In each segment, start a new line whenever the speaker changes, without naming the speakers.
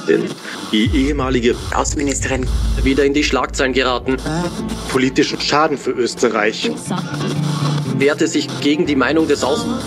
Präsidentin, die ehemalige Außenministerin, wieder in die Schlagzeilen geraten.
Politischen Schaden für Österreich.
Wehrte sich gegen die Meinung des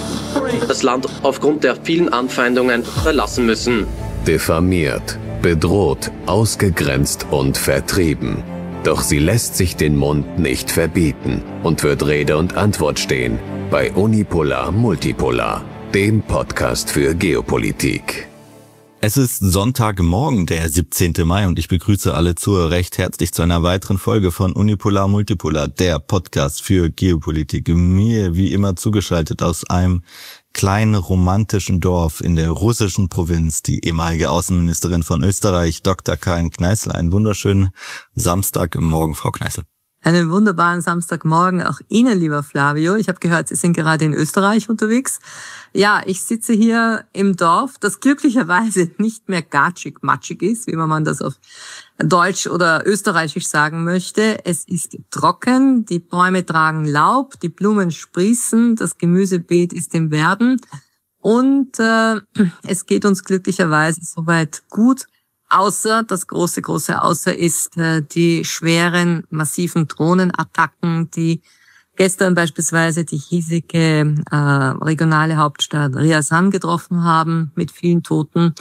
das Land aufgrund der vielen Anfeindungen verlassen müssen.
Diffamiert, bedroht, ausgegrenzt und vertrieben. Doch sie lässt sich den Mund nicht verbieten und wird Rede und Antwort stehen bei Unipolar Multipolar, dem Podcast für Geopolitik.
Es ist Sonntagmorgen, der 17. Mai und ich begrüße alle Zuhörer recht herzlich zu einer weiteren Folge von Unipolar Multipolar, der Podcast für Geopolitik. Mir wie immer zugeschaltet aus einem kleinen romantischen Dorf in der russischen Provinz, die ehemalige Außenministerin von Österreich, Dr. Karin Kneißl. Einen wunderschönen Samstagmorgen, Frau Kneißl.
Einen wunderbaren Samstagmorgen auch Ihnen, lieber Flavio. Ich habe gehört, Sie sind gerade in Österreich unterwegs. Ja, ich sitze hier im Dorf, das glücklicherweise nicht mehr gatschig-matschig ist, wie man das auf Deutsch oder Österreichisch sagen möchte. Es ist trocken, die Bäume tragen Laub, die Blumen sprießen, das Gemüsebeet ist im Werden und es geht uns glücklicherweise soweit gut. Außer, das große Außer ist die schweren, massiven Drohnenattacken, die gestern beispielsweise die hiesige regionale Hauptstadt Ryazan getroffen haben, mit vielen Toten.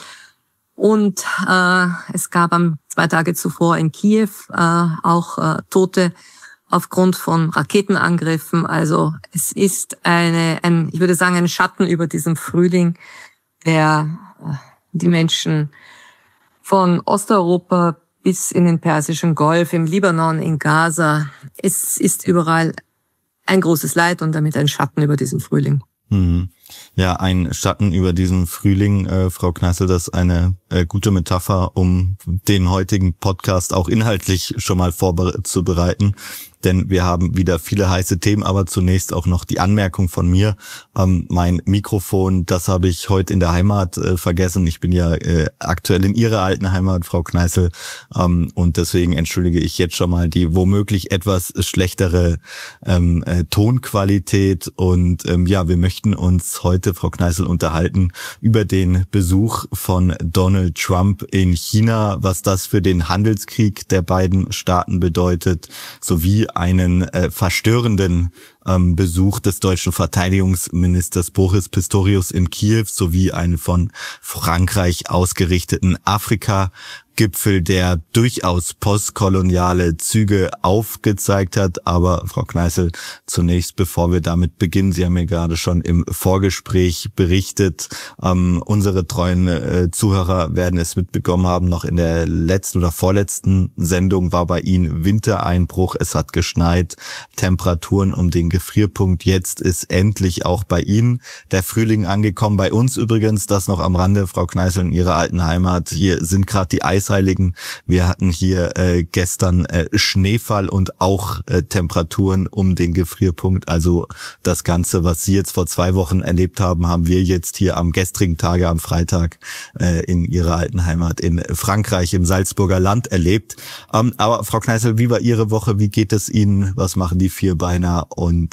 Und es gab 2 Tage zuvor in Kiew auch Tote aufgrund von Raketenangriffen. Also es ist ich würde sagen, ein Schatten über diesem Frühling, der die Menschen von Osteuropa bis in den Persischen Golf, im Libanon, in Gaza. Es ist überall ein großes Leid und damit ein Schatten über diesen Frühling.
Ja, ein Schatten über diesen Frühling, Frau Kneißl, das ist eine gute Metapher, um den heutigen Podcast auch inhaltlich schon mal vorzubereiten. Denn wir haben wieder viele heiße Themen, aber zunächst auch noch die Anmerkung von mir. Mein Mikrofon, das habe ich heute in der Heimat vergessen. Ich bin ja aktuell in Ihrer alten Heimat, Frau Kneißl. Und deswegen entschuldige ich jetzt schon mal die womöglich etwas schlechtere Tonqualität. Und ja, wir möchten uns heute, Frau Kneißl, unterhalten über den Besuch von Donald Trump in China, was das für den Handelskrieg der beiden Staaten bedeutet, sowie einen verstörenden Besuch des deutschen Verteidigungsministers Boris Pistorius in Kiew sowie einen von Frankreich ausgerichteten Afrika-Gipfel, der durchaus postkoloniale Züge aufgezeigt hat. Aber Frau Kneißl, zunächst, bevor wir damit beginnen, Sie haben mir gerade schon im Vorgespräch berichtet, unsere treuen Zuhörer werden es mitbekommen haben, noch in der letzten oder vorletzten Sendung war bei Ihnen Wintereinbruch, es hat geschneit, Temperaturen um den Gefrierpunkt. Jetzt ist endlich auch bei Ihnen der Frühling angekommen. Bei uns übrigens, das noch am Rande, Frau Kneißl, in Ihrer alten Heimat. Hier sind gerade die Eisheiligen. Wir hatten hier gestern Schneefall und auch Temperaturen um den Gefrierpunkt. Also das Ganze, was Sie jetzt vor 2 Wochen erlebt haben, haben wir jetzt hier am gestrigen Tage, am Freitag in Ihrer alten Heimat in Frankreich, im Salzburger Land erlebt. Aber Frau Kneißl, wie war Ihre Woche? Wie geht es Ihnen? Was machen die Vierbeiner? Und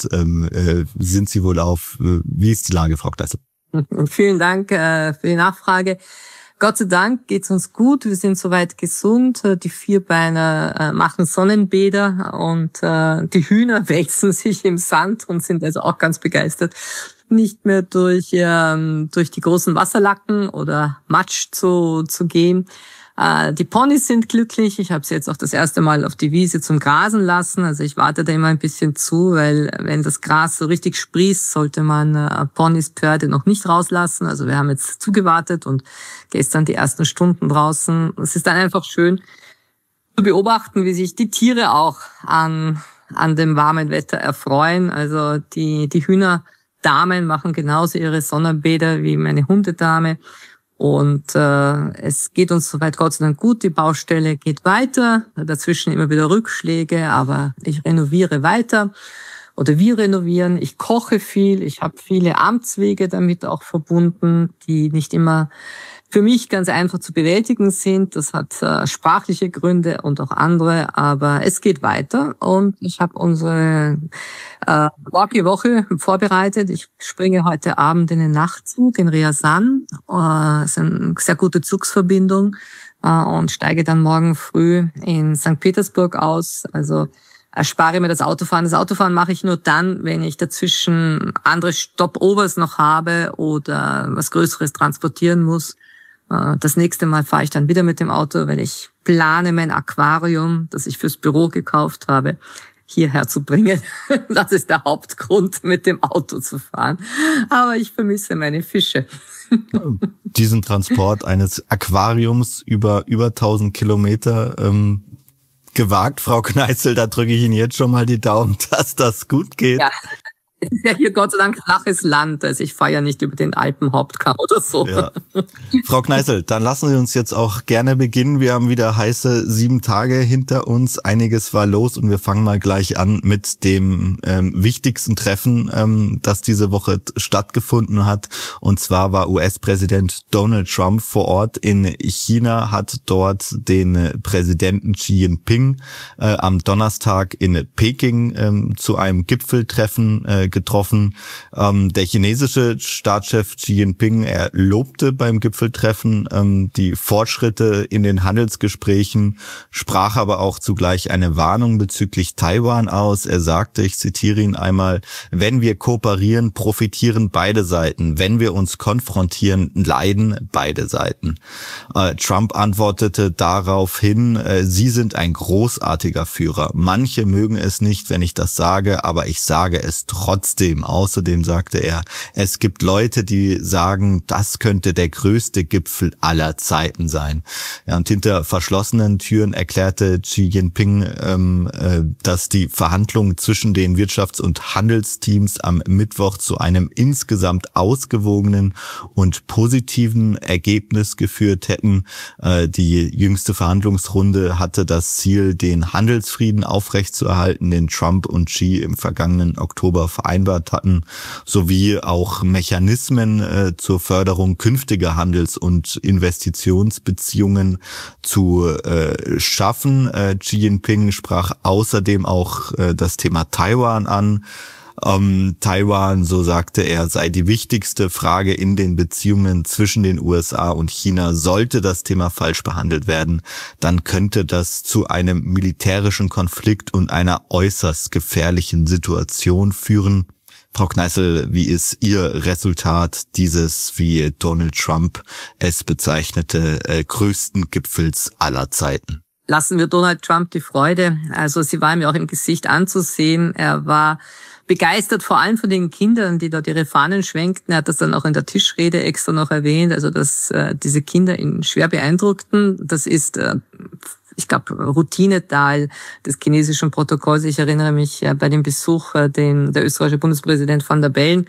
sind Sie wohl wie ist die Lage, Frau Kneißl?
Vielen Dank für die Nachfrage. Gott sei Dank geht's uns gut. Wir sind soweit gesund. Die Vierbeiner machen Sonnenbäder und die Hühner wälzen sich im Sand und sind also auch ganz begeistert, nicht mehr durch die großen Wasserlacken oder Matsch zu gehen. Die Ponys sind glücklich. Ich habe sie jetzt auch das erste Mal auf die Wiese zum Grasen lassen. Also ich warte da immer ein bisschen zu, weil wenn das Gras so richtig sprießt, sollte man Ponys, Pferde noch nicht rauslassen. Also wir haben jetzt zugewartet und gestern die ersten Stunden draußen. Es ist dann einfach schön zu beobachten, wie sich die Tiere auch an dem warmen Wetter erfreuen. Also die Hühnerdamen machen genauso ihre Sonnenbäder wie meine Hundedame. Und es geht uns soweit Gott sei Dank gut. Die Baustelle geht weiter. Dazwischen immer wieder Rückschläge, aber ich renoviere weiter. Oder wir renovieren. Ich koche viel. Ich habe viele Amtswege damit auch verbunden, die nicht immer für mich ganz einfach zu bewältigen sind. Das hat sprachliche Gründe und auch andere, aber es geht weiter und ich habe unsere Walkie-Woche vorbereitet. Ich springe heute Abend in den Nachtzug in Rjasan. Es ist eine sehr gute Zugsverbindung und steige dann morgen früh in St. Petersburg aus. Also erspare mir das Autofahren. Das Autofahren mache ich nur dann, wenn ich dazwischen andere Stopovers noch habe oder was Größeres transportieren muss. Das nächste Mal fahre ich dann wieder mit dem Auto, weil ich plane, mein Aquarium, das ich fürs Büro gekauft habe, hierher zu bringen. Das ist der Hauptgrund, mit dem Auto zu fahren. Aber ich vermisse meine Fische.
Diesen Transport eines Aquariums über 1000 Kilometer gewagt, Frau Kneißl, da drücke ich Ihnen jetzt schon mal die Daumen, dass das gut geht.
Ja. Es ist ja hier Gott sei Dank flaches Land, also ich fahre ja nicht über den Alpenhauptkamm oder so.
Ja. Frau Kneißl, dann lassen Sie uns jetzt auch gerne beginnen. Wir haben wieder heiße 7 Tage hinter uns. Einiges war los und wir fangen mal gleich an mit dem wichtigsten Treffen, das diese Woche stattgefunden hat. Und zwar war US-Präsident Donald Trump vor Ort in China, hat dort den Präsidenten Xi Jinping am Donnerstag in Peking zu einem Gipfeltreffen getroffen. Der chinesische Staatschef Xi Jinping, er lobte beim Gipfeltreffen die Fortschritte in den Handelsgesprächen, sprach aber auch zugleich eine Warnung bezüglich Taiwan aus. Er sagte, ich zitiere ihn einmal, wenn wir kooperieren, profitieren beide Seiten. Wenn wir uns konfrontieren, leiden beide Seiten. Trump antwortete daraufhin, Sie sind ein großartiger Führer. Manche mögen es nicht, wenn ich das sage, aber ich sage es trotzdem. Außerdem sagte er, es gibt Leute, die sagen, das könnte der größte Gipfel aller Zeiten sein. Ja, und hinter verschlossenen Türen erklärte Xi Jinping, dass die Verhandlungen zwischen den Wirtschafts- und Handelsteams am Mittwoch zu einem insgesamt ausgewogenen und positiven Ergebnis geführt hätten. Die jüngste Verhandlungsrunde hatte das Ziel, den Handelsfrieden aufrechtzuerhalten, den Trump und Xi im vergangenen Oktober vereinbart hatten, sowie auch Mechanismen zur Förderung künftiger Handels- und Investitionsbeziehungen zu schaffen. Xi Jinping sprach außerdem auch das Thema Taiwan an. Taiwan, so sagte er, sei die wichtigste Frage in den Beziehungen zwischen den USA und China. Sollte das Thema falsch behandelt werden, dann könnte das zu einem militärischen Konflikt und einer äußerst gefährlichen Situation führen. Frau Kneißl, wie ist Ihr Resultat dieses, wie Donald Trump es bezeichnete, größten Gipfels aller Zeiten?
Lassen wir Donald Trump die Freude. Also sie war ihm ja auch im Gesicht anzusehen. Er war begeistert, vor allem von den Kindern, die dort ihre Fahnen schwenkten. Er hat das dann auch in der Tischrede extra noch erwähnt, also dass diese Kinder ihn schwer beeindruckten. Das ist, ich glaube, Routineteil des chinesischen Protokolls. Ich erinnere mich bei dem Besuch, den der österreichische Bundespräsident Van der Bellen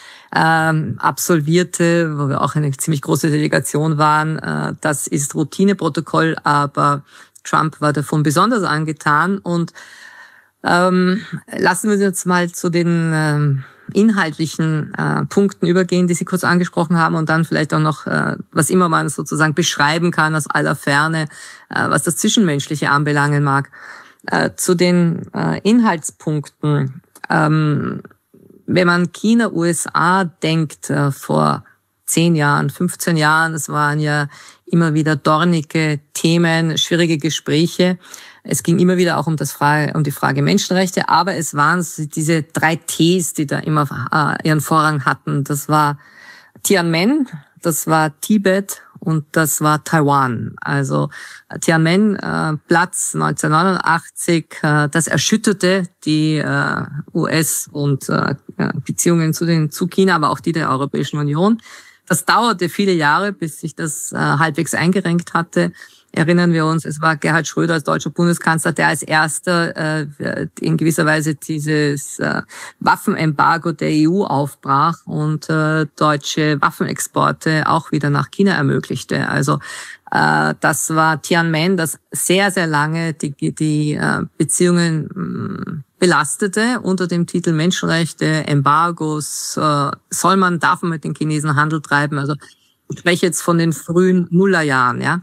absolvierte, wo wir auch eine ziemlich große Delegation waren. Das ist Routineprotokoll, aber Trump war davon besonders angetan. Und lassen wir uns jetzt mal zu den inhaltlichen Punkten übergehen, die Sie kurz angesprochen haben, und dann vielleicht auch noch, was immer man sozusagen beschreiben kann aus aller Ferne, was das Zwischenmenschliche anbelangen mag. Zu den Inhaltspunkten. Wenn man China, USA denkt, vor 10 Jahren, 15 Jahren, es waren ja immer wieder dornige Themen, schwierige Gespräche. Es ging immer wieder auch um die Frage Menschenrechte, aber es waren diese 3 Ts, die da immer ihren Vorrang hatten. Das war Tiananmen, das war Tibet und das war Taiwan. Also Tiananmen, Platz 1989, das erschütterte die US- und Beziehungen zu China, aber auch die der Europäischen Union. Das dauerte viele Jahre, bis sich das halbwegs eingerenkt hatte. Erinnern wir uns, es war Gerhard Schröder als deutscher Bundeskanzler, der als erster in gewisser Weise dieses Waffenembargo der EU aufbrach und deutsche Waffenexporte auch wieder nach China ermöglichte. Also das war Tiananmen, das sehr, sehr lange die Beziehungen belastete unter dem Titel Menschenrechte, Embargos, darf man mit den Chinesen Handel treiben. Also Ich spreche jetzt von den frühen Nullerjahren, ja.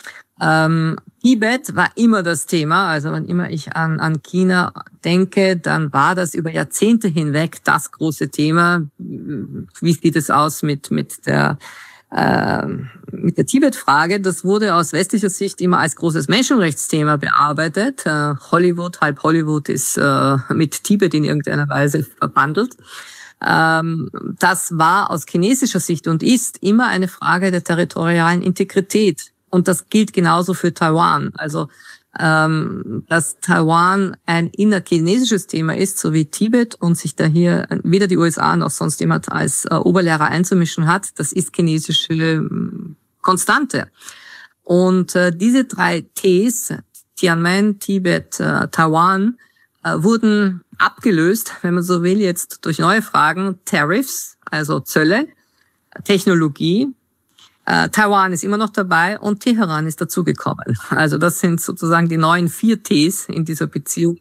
Tibet war immer das Thema, also wenn immer ich an China denke, dann war das über Jahrzehnte hinweg das große Thema. Wie sieht es aus mit der Tibet-Frage? Das wurde aus westlicher Sicht immer als großes Menschenrechtsthema bearbeitet. Halb Hollywood ist mit Tibet in irgendeiner Weise verbandelt. Das war aus chinesischer Sicht und ist immer eine Frage der territorialen Integrität. Und das gilt genauso für Taiwan. Also, dass Taiwan ein innerchinesisches Thema ist, so wie Tibet, und sich da hier weder die USA noch sonst jemand als Oberlehrer einzumischen hat, das ist chinesische Konstante. Und diese 3 Ts, Tiananmen, Tibet, Taiwan, wurden abgelöst, wenn man so will, jetzt durch neue Fragen, Tariffs, also Zölle, Technologie. Taiwan ist immer noch dabei und Teheran ist dazugekommen. Also das sind sozusagen die neuen 4 Ts in dieser Beziehung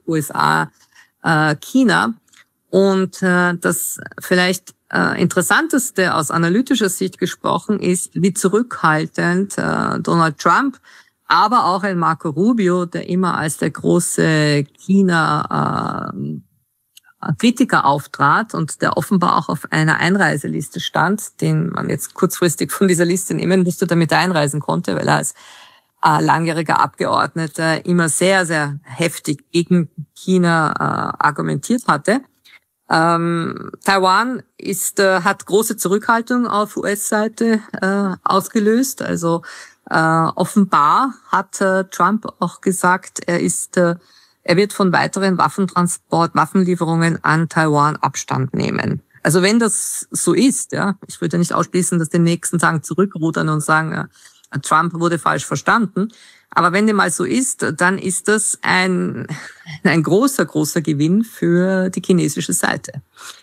USA-China. Und das vielleicht Interessanteste aus analytischer Sicht gesprochen ist, wie zurückhaltend Donald Trump, aber auch ein Marco Rubio, der immer als der große China Kritiker auftrat und der offenbar auch auf einer Einreiseliste stand, den man jetzt kurzfristig von dieser Liste nehmen musste, damit er einreisen konnte, weil er als langjähriger Abgeordneter immer sehr, sehr heftig gegen China argumentiert hatte. Taiwan hat große Zurückhaltung auf US-Seite ausgelöst. Also offenbar hat Trump auch gesagt, er wird von weiteren Waffenlieferungen an Taiwan Abstand nehmen. Also wenn das so ist, ja, ich würde nicht ausschließen, dass die nächsten Tagen zurückrudern und sagen, Trump wurde falsch verstanden. Aber wenn dem mal so ist, dann ist das ein großer, großer Gewinn für die chinesische Seite.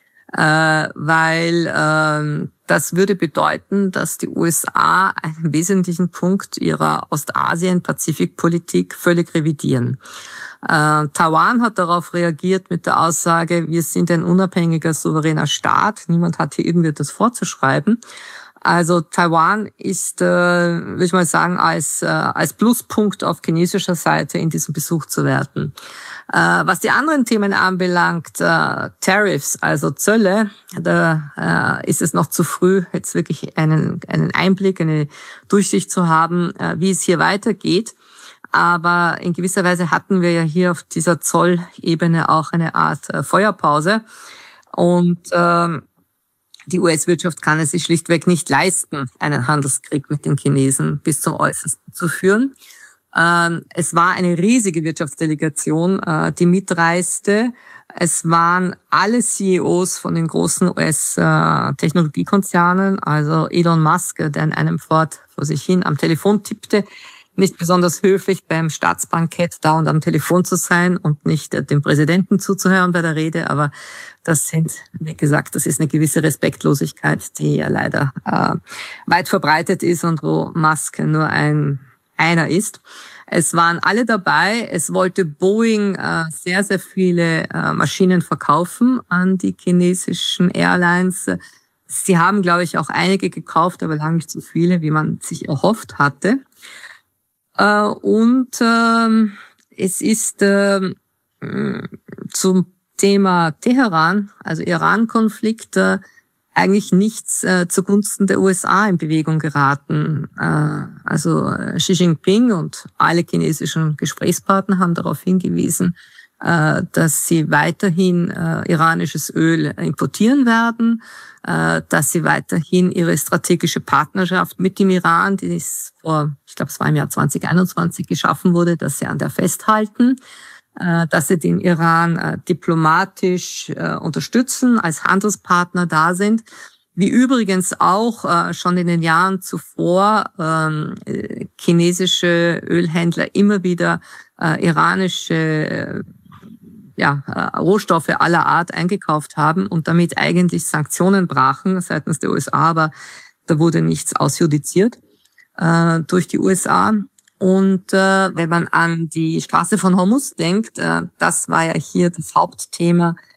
Weil das würde bedeuten, dass die USA einen wesentlichen Punkt ihrer Ostasien-Pazifik-Politik völlig revidieren. Taiwan hat darauf reagiert mit der Aussage, wir sind ein unabhängiger, souveräner Staat. Niemand hat hier irgendwie das vorzuschreiben. Also Taiwan ist, würde ich mal sagen, als Pluspunkt auf chinesischer Seite in diesem Besuch zu werten. Was die anderen Themen anbelangt, Tariffs, also Zölle, da ist es noch zu früh, jetzt wirklich einen Einblick, eine Durchsicht zu haben, wie es hier weitergeht. Aber in gewisser Weise hatten wir ja hier auf dieser Zollebene auch eine Art Feuerpause. Und die US-Wirtschaft kann es sich schlichtweg nicht leisten, einen Handelskrieg mit den Chinesen bis zum Äußersten zu führen. Es war eine riesige Wirtschaftsdelegation, die mitreiste. Es waren alle CEOs von den großen US-Technologiekonzernen, also Elon Musk, der in einem Fort vor sich hin am Telefon tippte, nicht besonders höflich beim Staatsbankett da und am Telefon zu sein und nicht dem Präsidenten zuzuhören bei der Rede. Aber das wie gesagt, das ist eine gewisse Respektlosigkeit, die ja leider weit verbreitet ist und wo Musk nur einer ist. Es waren alle dabei. Es wollte Boeing sehr, sehr viele Maschinen verkaufen an die chinesischen Airlines. Sie haben, glaube ich, auch einige gekauft, aber lange nicht so viele, wie man sich erhofft hatte. Und es ist zum Thema Teheran, also Iran-Konflikt, eigentlich nichts zugunsten der USA in Bewegung geraten. Also Xi Jinping und alle chinesischen Gesprächspartner haben darauf hingewiesen, dass sie weiterhin iranisches Öl importieren werden, dass sie weiterhin ihre strategische Partnerschaft mit dem Iran, die es war im Jahr 2021 geschaffen wurde, dass sie an der festhalten, dass sie den Iran diplomatisch unterstützen, als Handelspartner da sind, wie übrigens auch schon in den Jahren zuvor chinesische Ölhändler immer wieder iranische Rohstoffe aller Art eingekauft haben und damit eigentlich Sanktionen brachen seitens der USA, aber da wurde nichts ausjudiziert durch die USA. Und wenn man an die Straße von Hormuz denkt, das war ja hier das Hauptthema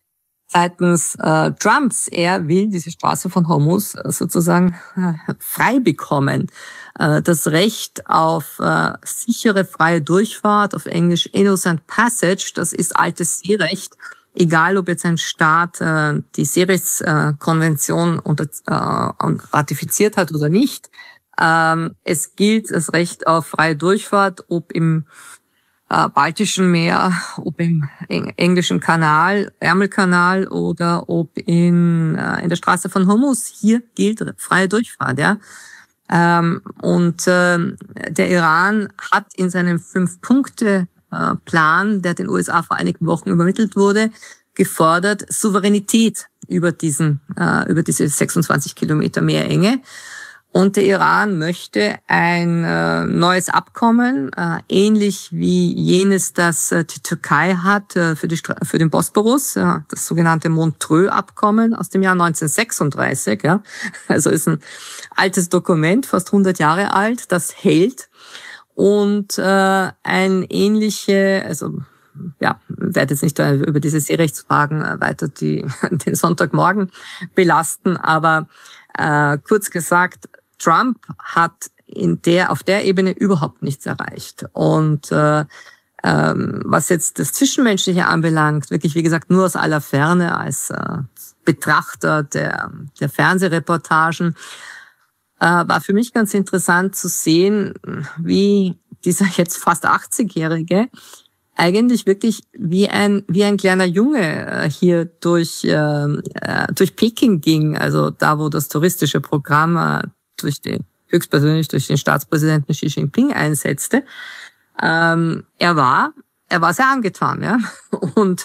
seitens Trumps. Er will diese Straße von Hormuz sozusagen frei bekommen. Das Recht auf sichere, freie Durchfahrt, auf Englisch Innocent Passage, das ist altes Seerecht. Egal, ob jetzt ein Staat die Seerechtskonvention ratifiziert hat oder nicht. Es gilt das Recht auf freie Durchfahrt, ob im Baltischen Meer, ob im englischen Kanal, Ärmelkanal oder ob in der Straße von Hormuz. Hier gilt freie Durchfahrt, ja. Und der Iran hat in seinem 5-Punkte-Plan, der den USA vor einigen Wochen übermittelt wurde, gefordert Souveränität über diese 26 Kilometer Meerenge. Und der Iran möchte ein neues Abkommen, ähnlich wie jenes, das die Türkei hat für den Bosporus, das sogenannte Montreux-Abkommen aus dem Jahr 1936. Ja. Also ist ein altes Dokument, fast 100 Jahre alt, das hält. Und ein ähnliche, also ja, werde jetzt nicht über diese Seerechtsfragen weiter den Sonntagmorgen belasten, aber kurz gesagt, Trump hat auf der Ebene überhaupt nichts erreicht. Und was jetzt das Zwischenmenschliche anbelangt, wirklich, wie gesagt, nur aus aller Ferne als Betrachter der Fernsehreportagen, war für mich ganz interessant zu sehen, wie dieser jetzt fast 80-Jährige eigentlich wirklich wie ein kleiner Junge hier durch Peking ging, also da, wo das touristische Programm höchstpersönlich durch den Staatspräsidenten Xi Jinping einsetzte. Er war sehr angetan, ja. Und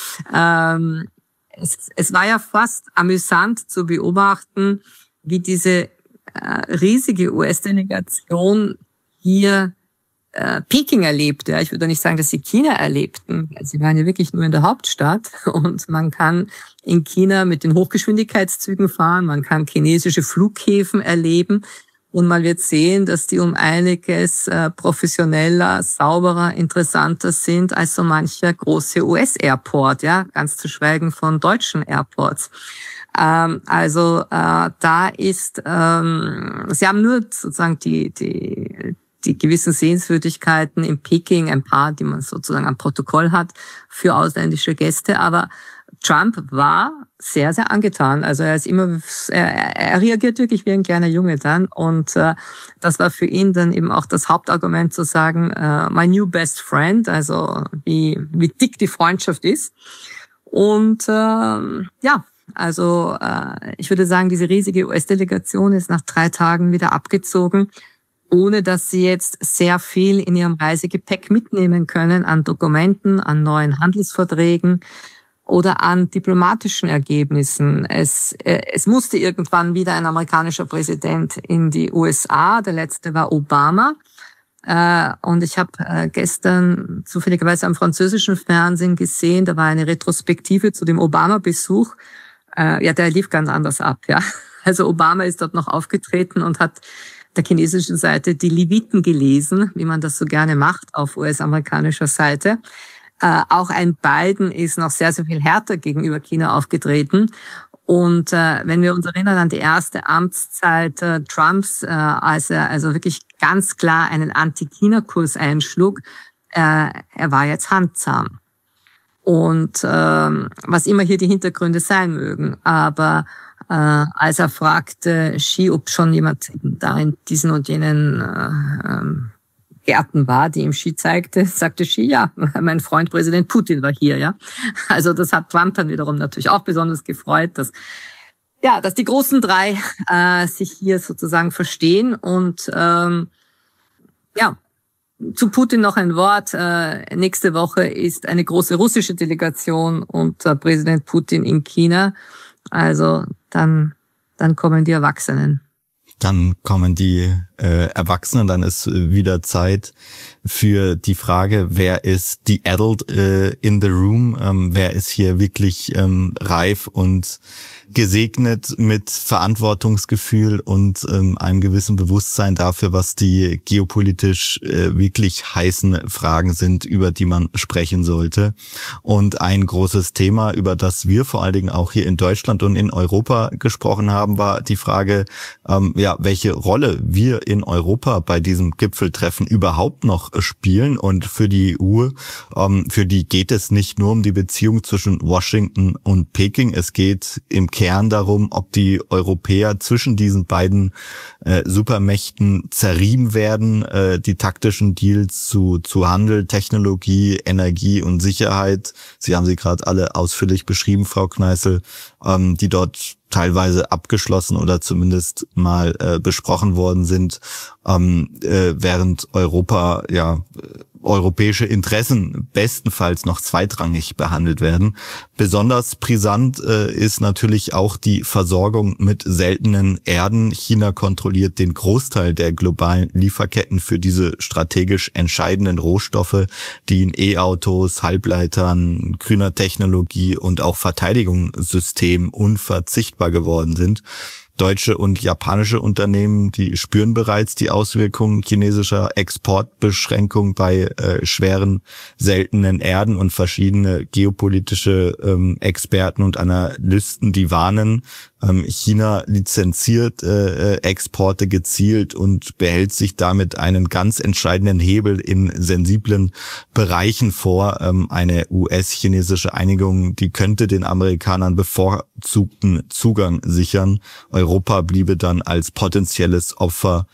es war ja fast amüsant zu beobachten, wie diese riesige US-Delegation hier Peking erlebt. Ja. Ich würde nicht sagen, dass sie China erlebten. Sie waren ja wirklich nur in der Hauptstadt und man kann in China mit den Hochgeschwindigkeitszügen fahren, man kann chinesische Flughäfen erleben und man wird sehen, dass die um einiges professioneller, sauberer, interessanter sind als so mancher große US-Airport, ja, ganz zu schweigen von deutschen Airports. Also da ist, sie haben nur sozusagen die gewissen Sehenswürdigkeiten in Peking, ein paar, die man sozusagen am Protokoll hat für ausländische Gäste. Aber Trump war sehr, sehr angetan. Also er reagiert wirklich wie ein kleiner Junge dann. Und das war für ihn dann eben auch das Hauptargument zu sagen, my new best friend, also wie dick die Freundschaft ist. Und also ich würde sagen, diese riesige US-Delegation ist nach 3 Tagen wieder abgezogen, ohne dass sie jetzt sehr viel in ihrem Reisegepäck mitnehmen können an Dokumenten, an neuen Handelsverträgen oder an diplomatischen Ergebnissen. Es musste irgendwann wieder ein amerikanischer Präsident in die USA. Der letzte war Obama. Und ich habe gestern zufälligerweise am französischen Fernsehen gesehen, da war eine Retrospektive zu dem Obama-Besuch. Der lief ganz anders ab, ja. Also Obama ist dort noch aufgetreten und hat der chinesischen Seite die Leviten gelesen, wie man das so gerne macht auf US-amerikanischer Seite. Auch ein Biden ist noch sehr, sehr viel härter gegenüber China aufgetreten. Und wenn wir uns erinnern an die erste Amtszeit Trumps, als er also wirklich ganz klar einen Anti-China-Kurs einschlug, er war jetzt handzahm. Und was immer hier die Hintergründe sein mögen, aber als er fragte Xi, ob schon jemand da in diesen und jenen Gärten war, die ihm Xi zeigte, sagte Xi, ja, mein Freund Präsident Putin war hier, ja. Also das hat Trump dann wiederum natürlich auch besonders gefreut, dass die großen 3 sich hier sozusagen verstehen. Und zu Putin noch ein Wort. Nächste Woche ist eine große russische Delegation und Präsident Putin in China. Also dann kommen die Erwachsenen.
Dann kommen die Erwachsenen. Dann ist wieder Zeit für die Frage, wer ist the adult in the room? Wer ist hier wirklich reif und gesegnet mit Verantwortungsgefühl und einem gewissen Bewusstsein dafür, was die geopolitisch wirklich heißen Fragen sind, über die man sprechen sollte. Und ein großes Thema, über das wir vor allen Dingen auch hier in Deutschland und in Europa gesprochen haben, war die Frage, welche Rolle wir in Europa bei diesem Gipfeltreffen überhaupt noch spielen. Und für die EU, für die geht es nicht nur um die Beziehung zwischen Washington und Peking. Es geht im Kern darum, ob die Europäer zwischen diesen beiden Supermächten zerrieben werden, die taktischen Deals zu Handel, Technologie, Energie und Sicherheit. Sie haben sie gerade alle ausführlich beschrieben, Frau Kneißl, die dort teilweise abgeschlossen oder zumindest mal besprochen worden sind, während Europa europäische Interessen bestenfalls noch zweitrangig behandelt werden. Besonders brisant ist natürlich auch die Versorgung mit seltenen Erden. China kontrolliert den Großteil der globalen Lieferketten für diese strategisch entscheidenden Rohstoffe, die in E-Autos, Halbleitern, grüner Technologie und auch Verteidigungssystemen unverzichtbar geworden sind. Deutsche und japanische Unternehmen, die spüren bereits die Auswirkungen chinesischer Exportbeschränkungen bei schweren, seltenen Erden, und verschiedene geopolitische Experten und Analysten, die warnen, China lizenziert Exporte gezielt und behält sich damit einen ganz entscheidenden Hebel in sensiblen Bereichen vor. Eine US-chinesische Einigung, die könnte den Amerikanern bevorzugten Zugang sichern. Europa bliebe dann als potenzielles Opfer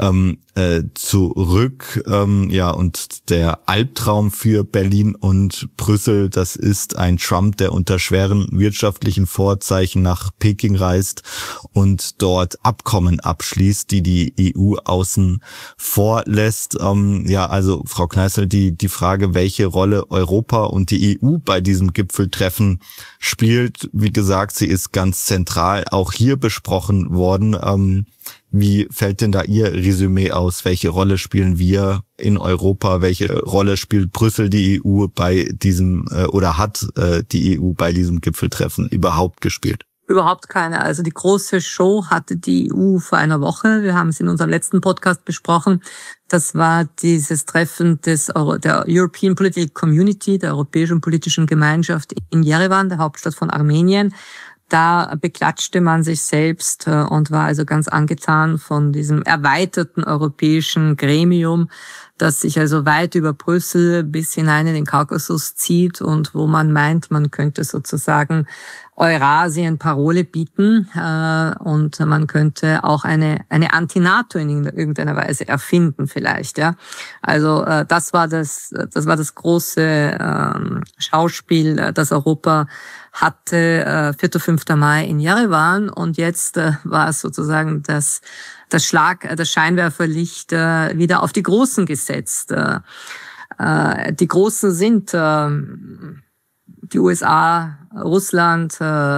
zurück. Und der Albtraum für Berlin und Brüssel, das ist ein Trump, der unter schweren wirtschaftlichen Vorzeichen nach Peking reist und dort Abkommen abschließt, die EU außen vor lässt. Also Frau Kneißl, die Frage, welche Rolle Europa und die EU bei diesem Gipfeltreffen spielt, wie gesagt, sie ist ganz zentral auch hier besprochen worden. Wie fällt denn da Ihr Resümee aus? Welche Rolle spielen wir in Europa? Welche Rolle spielt Brüssel, die EU bei diesem oder hat die EU bei diesem Gipfeltreffen überhaupt gespielt?
Überhaupt keine. Also die große Show hatte die EU vor einer Woche. Wir haben es in unserem letzten Podcast besprochen. Das war dieses Treffen der European Political Community, der Europäischen Politischen Gemeinschaft in Jerewan, der Hauptstadt von Armenien. Da beklatschte man sich selbst und war also ganz angetan von diesem erweiterten europäischen Gremium, das sich also weit über Brüssel bis hinein in den Kaukasus zieht und wo man meint, man könnte sozusagen Eurasien Parole bieten und man könnte auch eine Anti-NATO in irgendeiner Weise erfinden vielleicht, ja. Also das war das große Schauspiel, das Europa hatte 4. und 5. Mai in Jerewan, und jetzt war es sozusagen das Scheinwerferlicht wieder auf die Großen gesetzt. Die Großen sind die USA, Russland,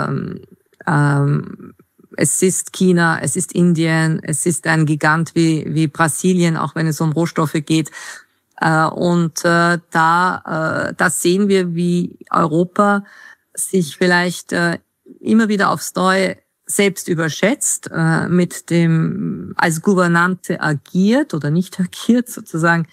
es ist China, es ist Indien, es ist ein Gigant wie Brasilien, auch wenn es um Rohstoffe geht. Und da sehen wir, wie Europa sich vielleicht immer wieder aufs Neue selbst überschätzt, mit dem als Gouvernante agiert oder nicht agiert sozusagen,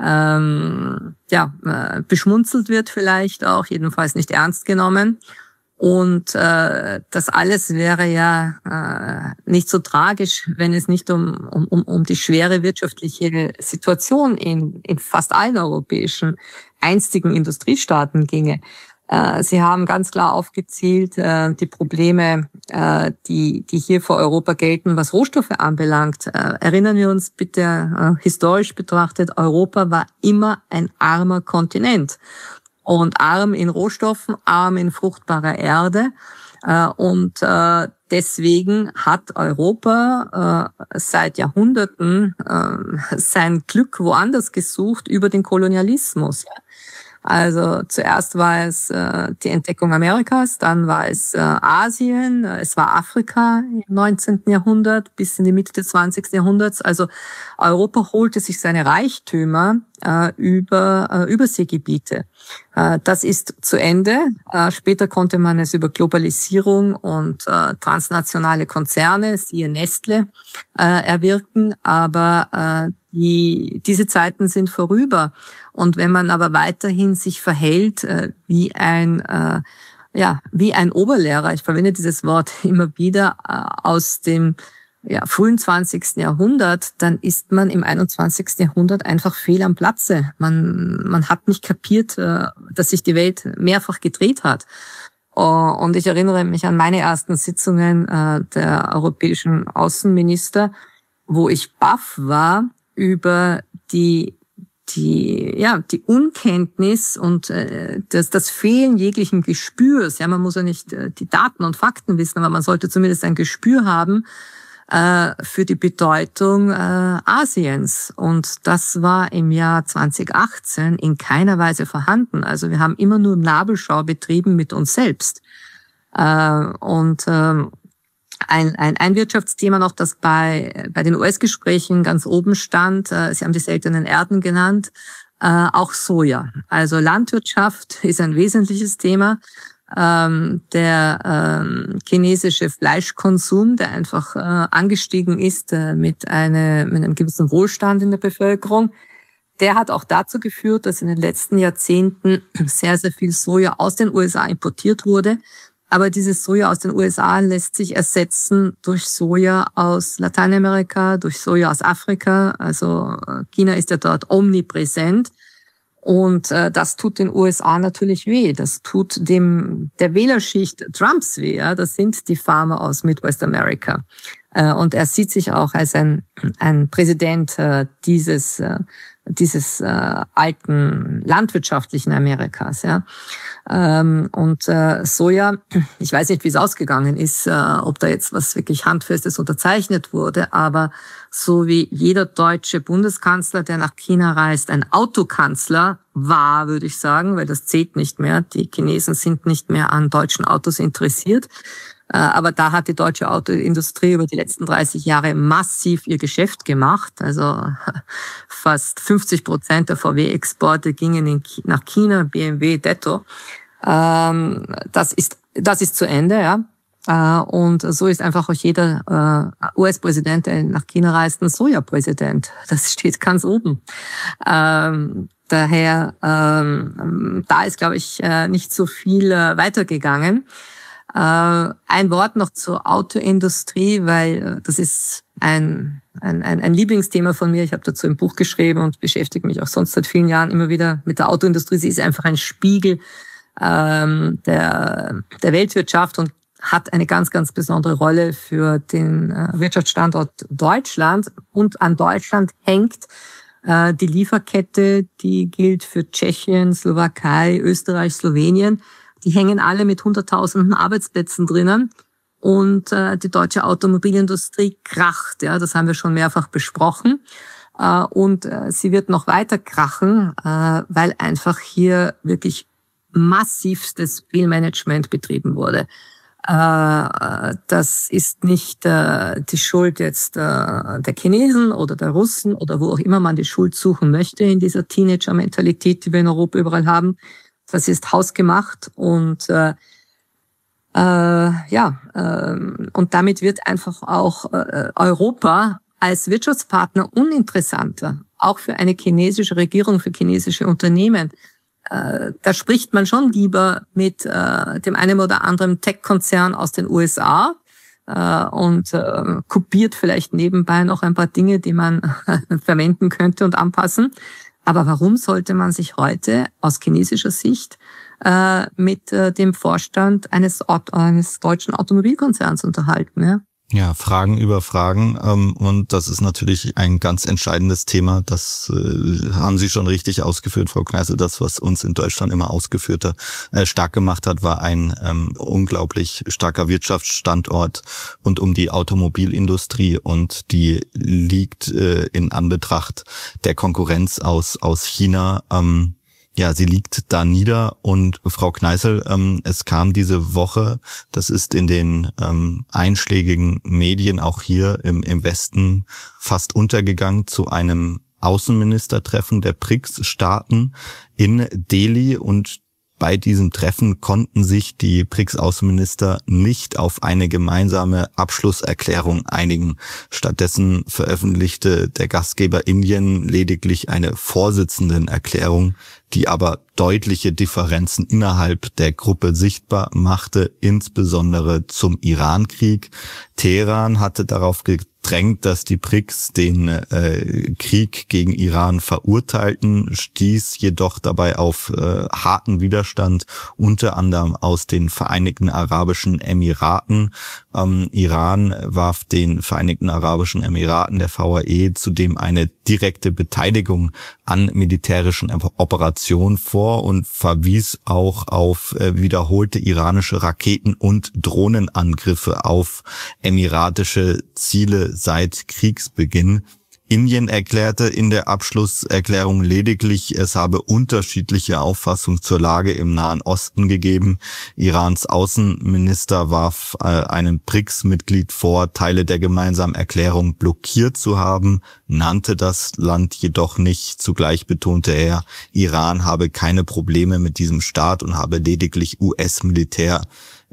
beschmunzelt wird vielleicht auch, jedenfalls nicht ernst genommen. Und das alles wäre ja nicht so tragisch, wenn es nicht um die schwere wirtschaftliche Situation in fast allen europäischen einstigen Industriestaaten ginge. Sie haben ganz klar aufgezählt, die Probleme, die hier für Europa gelten, was Rohstoffe anbelangt. Erinnern wir uns bitte historisch betrachtet, Europa war immer ein armer Kontinent. Und arm in Rohstoffen, arm in fruchtbarer Erde. Und deswegen hat Europa seit Jahrhunderten sein Glück woanders gesucht über den Kolonialismus. Also zuerst war es die Entdeckung Amerikas, dann war es Asien, es war Afrika im 19. Jahrhundert bis in die Mitte des 20. Jahrhunderts. Also Europa holte sich seine Reichtümer über Überseegebiete. Das ist zu Ende. Später konnte man es über Globalisierung und transnationale Konzerne, siehe Nestle, erwirken, aber diese Zeiten sind vorüber. Und wenn man aber weiterhin sich verhält wie ein Oberlehrer, ich verwende dieses Wort immer wieder, aus dem frühen 20. Jahrhundert, dann ist man im 21. Jahrhundert einfach fehl am Platze. Man hat nicht kapiert, dass sich die Welt mehrfach gedreht hat. Und ich erinnere mich an meine ersten Sitzungen der europäischen Außenminister, wo ich baff war über die Unkenntnis und das Fehlen jeglichen Gespürs. Ja, man muss ja nicht die Daten und Fakten wissen, aber man sollte zumindest ein Gespür haben für die Bedeutung Asiens. Und das war im Jahr 2018 in keiner Weise vorhanden. Also wir haben immer nur Nabelschau betrieben mit uns selbst. Und ein Wirtschaftsthema noch, das bei den US-Gesprächen ganz oben stand, Sie haben die seltenen Erden genannt, auch Soja. Also Landwirtschaft ist ein wesentliches Thema. Der chinesische Fleischkonsum, der einfach angestiegen ist mit einem gewissen Wohlstand in der Bevölkerung, der hat auch dazu geführt, dass in den letzten Jahrzehnten sehr, sehr viel Soja aus den USA importiert wurde. Aber dieses Soja aus den USA lässt sich ersetzen durch Soja aus Lateinamerika, durch Soja aus Afrika. Also China ist ja dort omnipräsent. Und das tut den USA natürlich weh. Das tut der Wählerschicht Trumps weh. Ja? Das sind die Farmer aus Midwest America. Und er sieht sich auch als ein Präsident dieses alten landwirtschaftlichen Amerikas. Ja? Und Soja, ich weiß nicht, wie es ausgegangen ist, ob da jetzt was wirklich Handfestes unterzeichnet wurde, aber so wie jeder deutsche Bundeskanzler, der nach China reist, ein Autokanzler war, würde ich sagen, weil das zählt nicht mehr. Die Chinesen sind nicht mehr an deutschen Autos interessiert. Aber da hat die deutsche Autoindustrie über die letzten 30 Jahre massiv ihr Geschäft gemacht. Also fast 50% der VW-Exporte gingen nach China, BMW, Detto. Das ist zu Ende, ja. Und so ist einfach auch jeder US-Präsident, der nach China reist, ein Soja-Präsident. Das steht ganz oben. Daher, da ist, glaube ich, nicht so viel weitergegangen. Ein Wort noch zur Autoindustrie, weil das ist ein Lieblingsthema von mir. Ich habe dazu ein Buch geschrieben und beschäftige mich auch sonst seit vielen Jahren immer wieder mit der Autoindustrie. Sie ist einfach ein Spiegel der Weltwirtschaft und hat eine ganz, ganz besondere Rolle für den Wirtschaftsstandort Deutschland. Und an Deutschland hängt die Lieferkette, die gilt für Tschechien, Slowakei, Österreich, Slowenien. Die hängen alle mit Hunderttausenden Arbeitsplätzen drinnen. Und die deutsche Automobilindustrie kracht. Ja, das haben wir schon mehrfach besprochen. Und sie wird noch weiter krachen, weil einfach hier wirklich massivstes Fehlmanagement betrieben wurde. Das ist nicht die Schuld jetzt der Chinesen oder der Russen oder wo auch immer man die Schuld suchen möchte in dieser Teenager-Mentalität, die wir in Europa überall haben. Das ist hausgemacht und und damit wird einfach auch Europa als Wirtschaftspartner uninteressanter, auch für eine chinesische Regierung, für chinesische Unternehmen. Da spricht man schon lieber mit dem einen oder anderen Tech-Konzern aus den USA und kopiert vielleicht nebenbei noch ein paar Dinge, die man verwenden könnte und anpassen. Aber warum sollte man sich heute aus chinesischer Sicht mit dem Vorstand eines deutschen Automobilkonzerns unterhalten? Ja?
Ja, Fragen über Fragen. Und das ist natürlich ein ganz entscheidendes Thema. Das haben Sie schon richtig ausgeführt, Frau Kneißl. Das, was uns in Deutschland immer stark gemacht hat, war ein unglaublich starker Wirtschaftsstandort rund um die Automobilindustrie. Und die liegt in Anbetracht der Konkurrenz aus China Ja, sie liegt da nieder. Und Frau Kneißl, es kam diese Woche, das ist in den einschlägigen Medien auch hier im Westen fast untergegangen, zu einem Außenministertreffen der BRICS-Staaten in Delhi, und bei diesem Treffen konnten sich die BRICS-Außenminister nicht auf eine gemeinsame Abschlusserklärung einigen. Stattdessen veröffentlichte der Gastgeber Indien lediglich eine Vorsitzendenerklärung, die aber deutliche Differenzen innerhalb der Gruppe sichtbar machte, insbesondere zum Iran-Krieg. Teheran hatte darauf gedrängt, dass die BRICS den Krieg gegen Iran verurteilten, stieß jedoch dabei auf harten Widerstand, unter anderem aus den Vereinigten Arabischen Emiraten. Iran warf den Vereinigten Arabischen Emiraten, der VAE, zudem eine direkte Beteiligung an militärischen Operationen vor und verwies auch auf wiederholte iranische Raketen- und Drohnenangriffe auf emiratische Ziele seit Kriegsbeginn. Indien erklärte in der Abschlusserklärung lediglich, es habe unterschiedliche Auffassungen zur Lage im Nahen Osten gegeben. Irans Außenminister warf einem BRICS-Mitglied vor, Teile der gemeinsamen Erklärung blockiert zu haben, nannte das Land jedoch nicht. Zugleich betonte er, Iran habe keine Probleme mit diesem Staat und habe lediglich US-Militärziele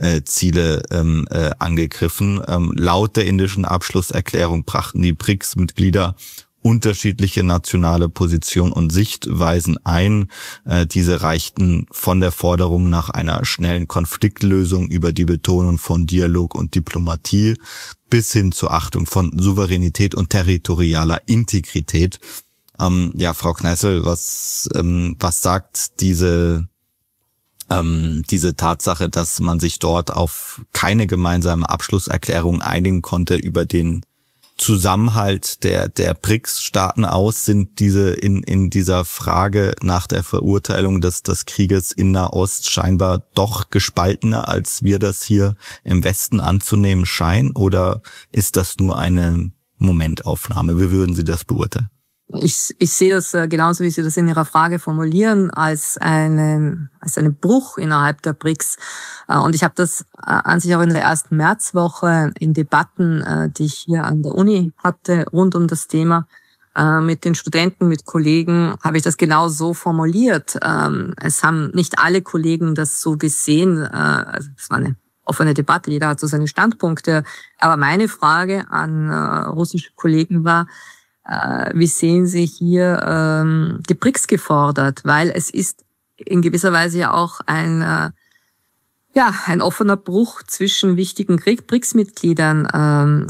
angegriffen. Laut der indischen Abschlusserklärung brachten die BRICS-Mitglieder unterschiedliche nationale Positionen und Sichtweisen ein. Diese reichten von der Forderung nach einer schnellen Konfliktlösung über die Betonung von Dialog und Diplomatie bis hin zur Achtung von Souveränität und territorialer Integrität. Ja, Frau Kneißl, was sagt diese Tatsache, dass man sich dort auf keine gemeinsame Abschlusserklärung einigen konnte über den Zusammenhalt der BRICS-Staaten aus? Sind diese in dieser Frage nach der Verurteilung des Krieges in Nahost scheinbar doch gespaltener, als wir das hier im Westen anzunehmen scheinen? Oder ist das nur eine Momentaufnahme? Wie würden Sie das beurteilen?
Ich sehe das genauso, wie Sie das in Ihrer Frage formulieren, als einen Bruch innerhalb der BRICS. Und ich habe das an sich auch in der ersten Märzwoche in Debatten, die ich hier an der Uni hatte, rund um das Thema, mit den Studenten, mit Kollegen, habe ich das genau so formuliert. Es haben nicht alle Kollegen das so gesehen. Also es war eine offene Debatte, jeder hat so seine Standpunkte. Aber meine Frage an russische Kollegen war, wie sehen Sie hier die BRICS gefordert? Weil es ist in gewisser Weise ja auch ein offener Bruch zwischen wichtigen BRICS-Mitgliedern. Am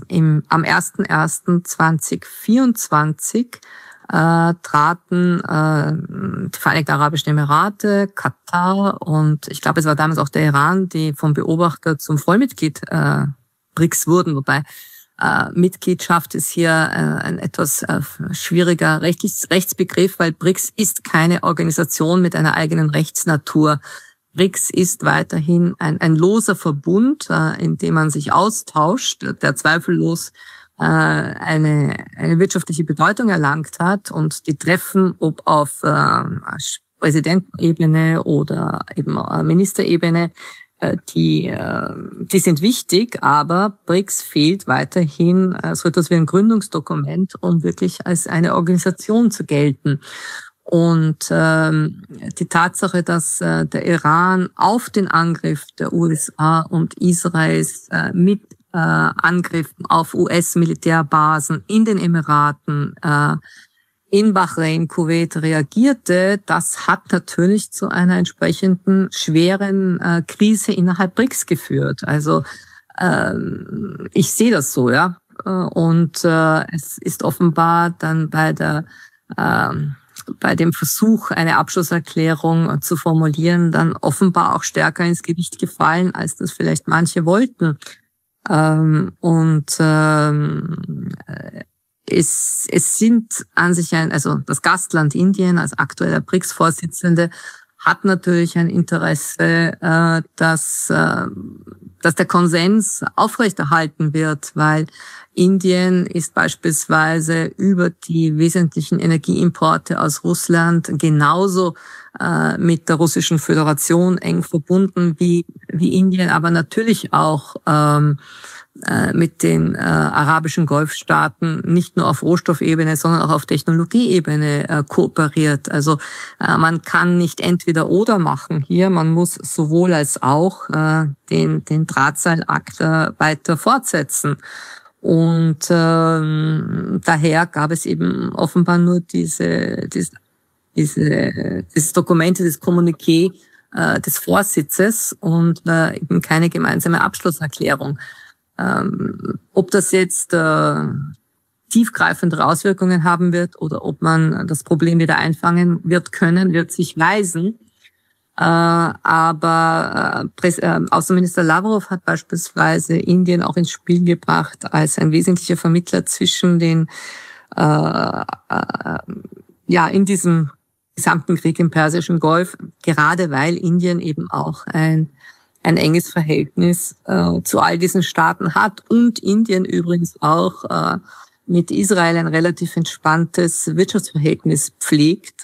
01.01.2024 traten die Vereinigten Arabischen Emirate, Katar und ich glaube, es war damals auch der Iran, die vom Beobachter zum Vollmitglied BRICS wurden, wobei Mitgliedschaft ist hier ein etwas schwieriger Rechtsbegriff, weil BRICS ist keine Organisation mit einer eigenen Rechtsnatur. BRICS ist weiterhin ein loser Verbund, in dem man sich austauscht, der zweifellos eine wirtschaftliche Bedeutung erlangt hat, und die Treffen, ob auf Präsidentenebene oder eben Ministerebene, die sind wichtig, aber BRICS fehlt weiterhin so etwas wie ein Gründungsdokument, um wirklich als eine Organisation zu gelten. Und die Tatsache, dass der Iran auf den Angriff der USA und Israels mit Angriffen auf US-Militärbasen in den Emiraten, in Bahrain, Kuwait reagierte, das hat natürlich zu einer entsprechenden schweren Krise innerhalb BRICS geführt. Also ich sehe das so, ja. Und es ist offenbar dann bei dem Versuch, eine Abschlusserklärung zu formulieren, dann offenbar auch stärker ins Gewicht gefallen, als das vielleicht manche wollten. Es sind an sich also das Gastland Indien als aktueller BRICS-Vorsitzende hat natürlich ein Interesse, dass dass der Konsens aufrechterhalten wird, weil Indien ist beispielsweise über die wesentlichen Energieimporte aus Russland genauso mit der Russischen Föderation eng verbunden wie Indien, aber natürlich auch mit den arabischen Golfstaaten nicht nur auf Rohstoffebene, sondern auch auf Technologieebene kooperiert. Also man kann nicht entweder oder machen hier, man muss sowohl als auch den Drahtseilakt weiter fortsetzen. Und daher gab es eben offenbar nur dieses Dokument, dieses Kommuniqué des Vorsitzes und eben keine gemeinsame Abschlusserklärung. Ob das jetzt tiefgreifende Auswirkungen haben wird oder ob man das Problem wieder einfangen wird können, wird sich weisen. Aber Außenminister Lavrov hat beispielsweise Indien auch ins Spiel gebracht als ein wesentlicher Vermittler zwischen den in diesem gesamten Krieg im Persischen Golf, gerade weil Indien eben auch ein enges Verhältnis zu all diesen Staaten hat und Indien übrigens auch mit Israel ein relativ entspanntes Wirtschaftsverhältnis pflegt.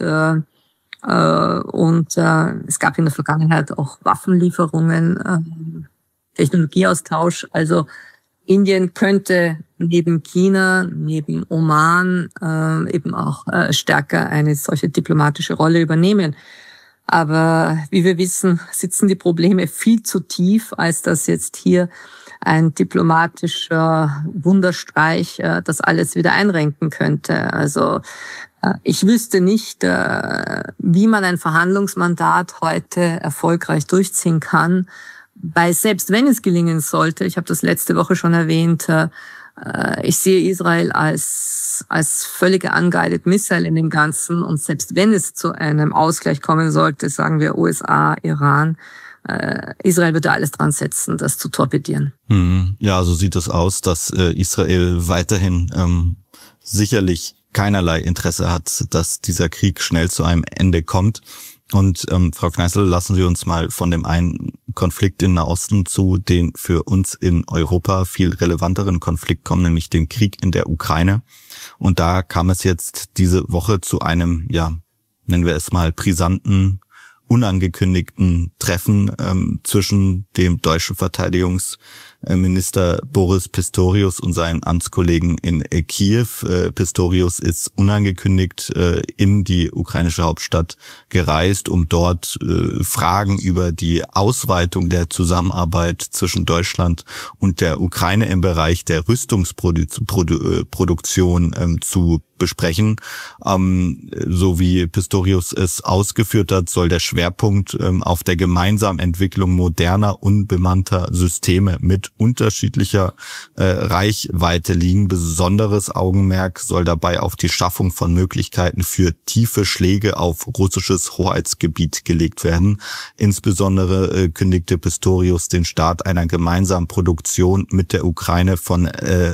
Und es gab in der Vergangenheit auch Waffenlieferungen, Technologieaustausch. Also Indien könnte neben China, neben Oman eben auch stärker eine solche diplomatische Rolle übernehmen. Aber wie wir wissen, sitzen die Probleme viel zu tief, als dass jetzt hier ein diplomatischer Wunderstreich das alles wieder einrenken könnte. Also ich wüsste nicht, wie man ein Verhandlungsmandat heute erfolgreich durchziehen kann, weil selbst wenn es gelingen sollte, ich habe das letzte Woche schon erwähnt, ich sehe Israel als völlige unguided missile in dem Ganzen. Und selbst wenn es zu einem Ausgleich kommen sollte, sagen wir USA, Iran, Israel würde alles dran setzen, das zu torpedieren.
Ja, so sieht es aus, dass Israel weiterhin sicherlich keinerlei Interesse hat, dass dieser Krieg schnell zu einem Ende kommt. Und Frau Kneißl, lassen Sie uns mal von dem einen Konflikt in Nahosten zu den für uns in Europa viel relevanteren Konflikt kommen, nämlich den Krieg in der Ukraine. Und da kam es jetzt diese Woche zu einem, nennen wir es mal, brisanten, unangekündigten Treffen zwischen dem deutschen Verteidigungsminister Boris Pistorius und seinen Amtskollegen in Kiew. Pistorius ist unangekündigt in die ukrainische Hauptstadt gereist, um dort Fragen über die Ausweitung der Zusammenarbeit zwischen Deutschland und der Ukraine im Bereich der Rüstungsproduktion zu besprechen. So wie Pistorius es ausgeführt hat, soll der Schwerpunkt auf der gemeinsamen Entwicklung moderner, unbemannter Systeme mit unterschiedlicher Reichweite liegen. Besonderes Augenmerk soll dabei auf die Schaffung von Möglichkeiten für tiefe Schläge auf russisches Hoheitsgebiet gelegt werden. Insbesondere kündigte Pistorius den Start einer gemeinsamen Produktion mit der Ukraine von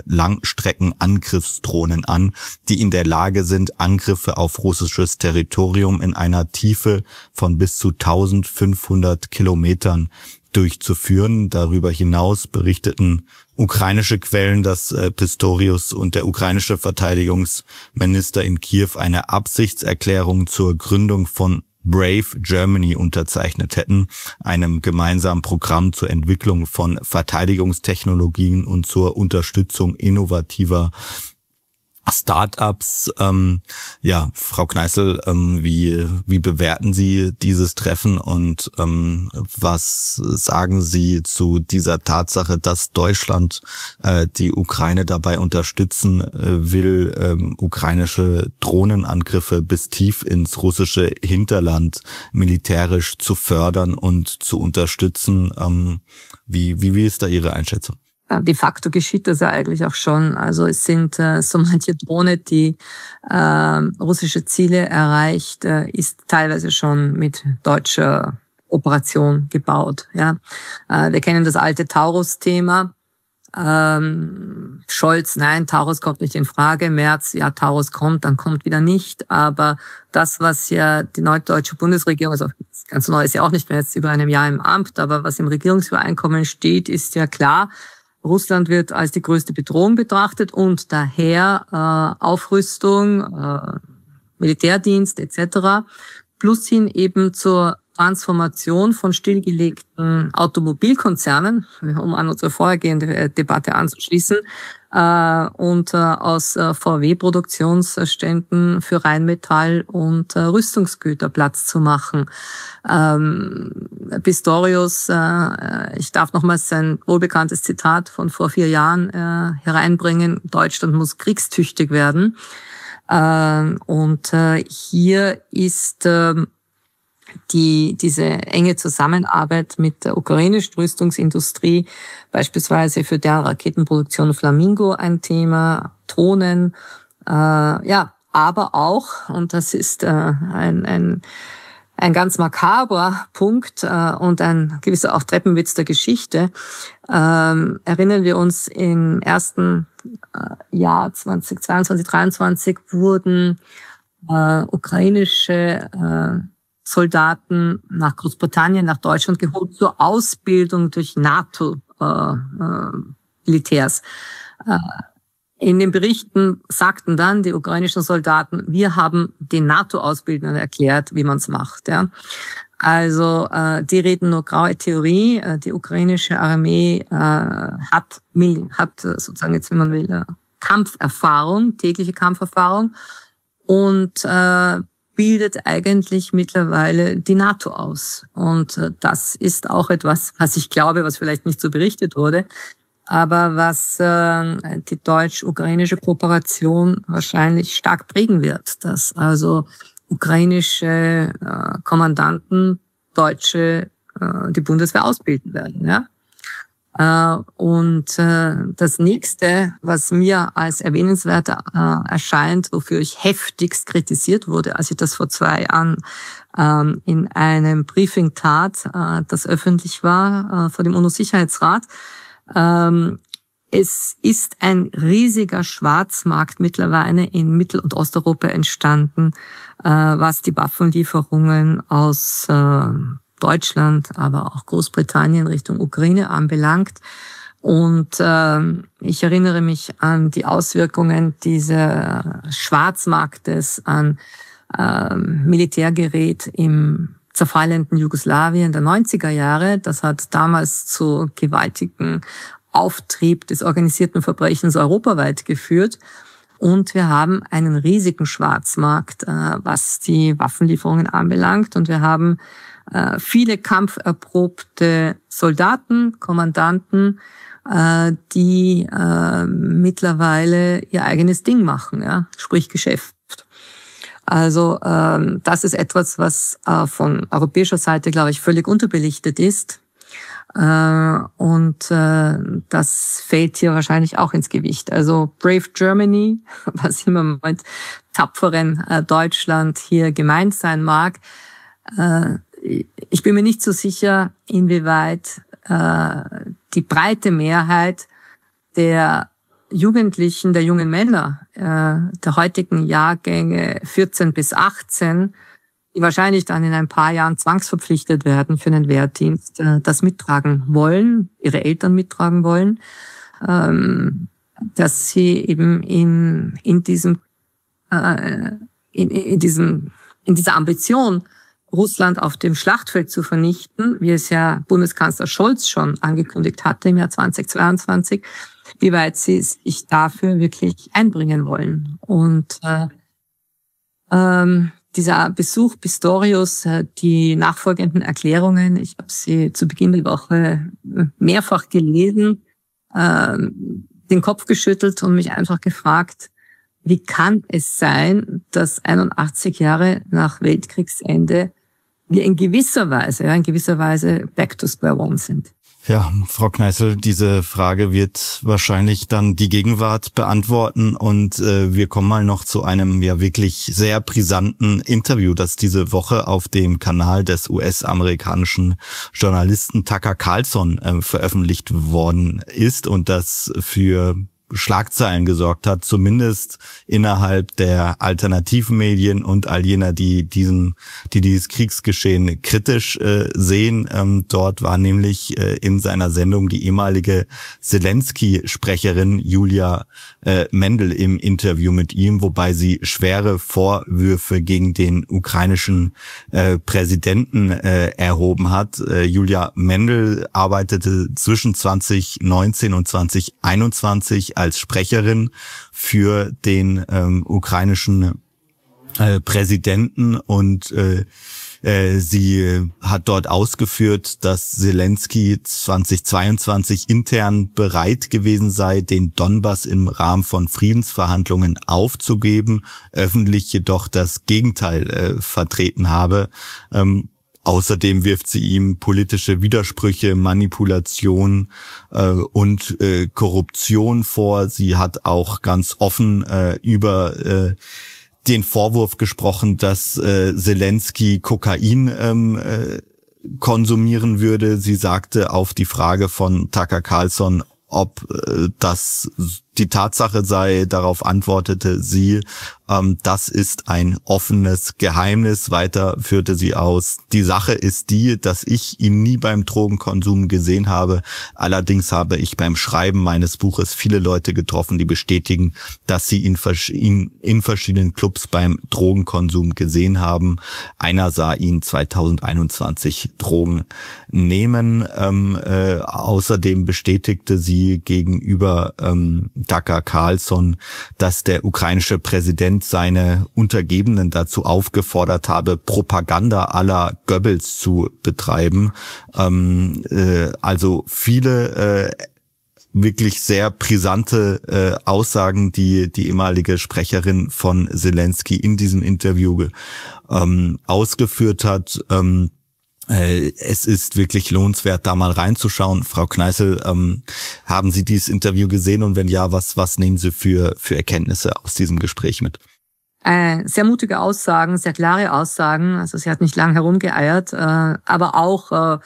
Langstreckenangriffsdrohnen an, die in der Lage sind, Angriffe auf russisches Territorium in einer Tiefe von bis zu 1500 Kilometern durchzuführen. Darüber hinaus berichteten ukrainische Quellen, dass Pistorius und der ukrainische Verteidigungsminister in Kiew eine Absichtserklärung zur Gründung von Brave Germany unterzeichnet hätten, einem gemeinsamen Programm zur Entwicklung von Verteidigungstechnologien und zur Unterstützung innovativer Startups. Frau Kneißl, wie bewerten Sie dieses Treffen und was sagen Sie zu dieser Tatsache, dass Deutschland die Ukraine dabei unterstützen will, ukrainische Drohnenangriffe bis tief ins russische Hinterland militärisch zu fördern und zu unterstützen? Wie ist da Ihre Einschätzung?
De facto geschieht das ja eigentlich auch schon. Also es sind so manche Drohne, die russische Ziele erreicht, ist teilweise schon mit deutscher Operation gebaut. Ja, wir kennen das alte Taurus-Thema. Scholz, nein, Taurus kommt nicht in Frage. Merz, ja, Taurus kommt, dann kommt wieder nicht. Aber das, was ja die neue deutsche Bundesregierung, also ganz neu ist ja auch nicht mehr jetzt über einem Jahr im Amt, aber was im Regierungsübereinkommen steht, ist ja klar, Russland wird als die größte Bedrohung betrachtet und daher Aufrüstung, Militärdienst etc. plus hin eben zur Transformation von stillgelegten Automobilkonzernen, um an unsere vorhergehende Debatte anzuschließen, und aus VW-Produktionsständen für Rheinmetall und Rüstungsgüter Platz zu machen. Pistorius, ich darf nochmals sein wohlbekanntes Zitat von vor 4 Jahren hereinbringen, Deutschland muss kriegstüchtig werden. Und hier ist diese enge Zusammenarbeit mit der ukrainischen Rüstungsindustrie, beispielsweise für deren Raketenproduktion Flamingo ein Thema, Drohnen, ja, aber auch, und das ist ein ganz makabrer Punkt und ein gewisser auch Treppenwitz der Geschichte, erinnern wir uns, im ersten Jahr 2022, 2023 wurden ukrainische Soldaten nach Großbritannien, nach Deutschland geholt zur Ausbildung durch NATO-Militärs. In den Berichten sagten dann die ukrainischen Soldaten, wir haben den NATO-Ausbildern erklärt, wie man es macht. Ja. Also die reden nur graue Theorie. Die ukrainische Armee hat sozusagen jetzt, wenn man will, Kampferfahrung, tägliche Kampferfahrung und bildet eigentlich mittlerweile die NATO aus. Und das ist auch etwas, was ich glaube, was vielleicht nicht so berichtet wurde, aber was die deutsch-ukrainische Kooperation wahrscheinlich stark prägen wird, dass also ukrainische Kommandanten Deutsche die Bundeswehr ausbilden werden. Ja? Und das nächste, was mir als erwähnenswert erscheint, wofür ich heftigst kritisiert wurde, als ich das vor 2 Jahren in einem Briefing tat, das öffentlich war vor dem UNO-Sicherheitsrat. Es ist ein riesiger Schwarzmarkt mittlerweile in Mittel- und Osteuropa entstanden, was die Waffenlieferungen aus Deutschland, aber auch Großbritannien Richtung Ukraine anbelangt. Und ich erinnere mich an die Auswirkungen dieses Schwarzmarktes an Militärgerät im zerfallenden Jugoslawien der 90er Jahre. Das hat damals zu gewaltigen Auftrieb des organisierten Verbrechens europaweit geführt. Und wir haben einen riesigen Schwarzmarkt, was die Waffenlieferungen anbelangt. Und wir haben viele kampferprobte Soldaten, Kommandanten, die mittlerweile ihr eigenes Ding machen, ja, sprich Geschäft. Also das ist etwas, was von europäischer Seite, glaube ich, völlig unterbelichtet ist. Und das fällt hier wahrscheinlich auch ins Gewicht. Also Brave Germany, was immer mit tapferen Deutschland hier gemeint sein mag, ich bin mir nicht so sicher, inwieweit die breite Mehrheit der Jugendlichen, der jungen Männer der heutigen Jahrgänge 14 bis 18, die wahrscheinlich dann in ein paar Jahren zwangsverpflichtet werden für den Wehrdienst, das mittragen wollen, ihre Eltern mittragen wollen, dass sie eben in dieser Ambition, Russland auf dem Schlachtfeld zu vernichten, wie es ja Bundeskanzler Scholz schon angekündigt hatte im Jahr 2022, wie weit sie sich dafür wirklich einbringen wollen. Und dieser Besuch Pistorius, die nachfolgenden Erklärungen, ich habe sie zu Beginn der Woche mehrfach gelesen, den Kopf geschüttelt und mich einfach gefragt, wie kann es sein, dass 81 Jahre nach Weltkriegsende wir in gewisser Weise back to square one sind?
Ja, Frau Kneißl, diese Frage wird wahrscheinlich dann die Gegenwart beantworten und wir kommen mal noch zu einem ja wirklich sehr brisanten Interview, das diese Woche auf dem Kanal des US-amerikanischen Journalisten Tucker Carlson veröffentlicht worden ist und das für Schlagzeilen gesorgt hat, zumindest innerhalb der Alternativmedien und all jener, die dieses Kriegsgeschehen kritisch sehen. Dort war nämlich in seiner Sendung die ehemalige Zelensky-Sprecherin Julia Mendel im Interview mit ihm, wobei sie schwere Vorwürfe gegen den ukrainischen Präsidenten erhoben hat. Julia Mendel arbeitete zwischen 2019 und 2021 als Sprecherin für den ukrainischen Präsidenten und sie hat dort ausgeführt, dass Zelensky 2022 intern bereit gewesen sei, den Donbass im Rahmen von Friedensverhandlungen aufzugeben, öffentlich jedoch das Gegenteil vertreten habe. Außerdem wirft sie ihm politische Widersprüche, Manipulation und Korruption vor. Sie hat auch ganz offen über den Vorwurf gesprochen, dass Zelensky Kokain konsumieren würde. Sie sagte auf die Frage von Tucker Carlson, ob das die Tatsache sei, darauf antwortete sie, das ist ein offenes Geheimnis. Weiter führte sie aus, die Sache ist die, dass ich ihn nie beim Drogenkonsum gesehen habe. Allerdings habe ich beim Schreiben meines Buches viele Leute getroffen, die bestätigen, dass sie ihn in verschiedenen Clubs beim Drogenkonsum gesehen haben. Einer sah ihn 2021 Drogen nehmen. Außerdem bestätigte sie gegenüber Tucker Carlson, dass der ukrainische Präsident seine Untergebenen dazu aufgefordert habe, Propaganda à la Goebbels zu betreiben. Also viele wirklich sehr brisante Aussagen, die ehemalige Sprecherin von Zelensky in diesem Interview ausgeführt hat. Es ist wirklich lohnenswert, da mal reinzuschauen. Frau Kneißl, haben Sie dieses Interview gesehen und wenn ja, was nehmen Sie für Erkenntnisse aus diesem Gespräch mit?
Sehr mutige Aussagen, sehr klare Aussagen. Also sie hat nicht lang herumgeeiert, aber auch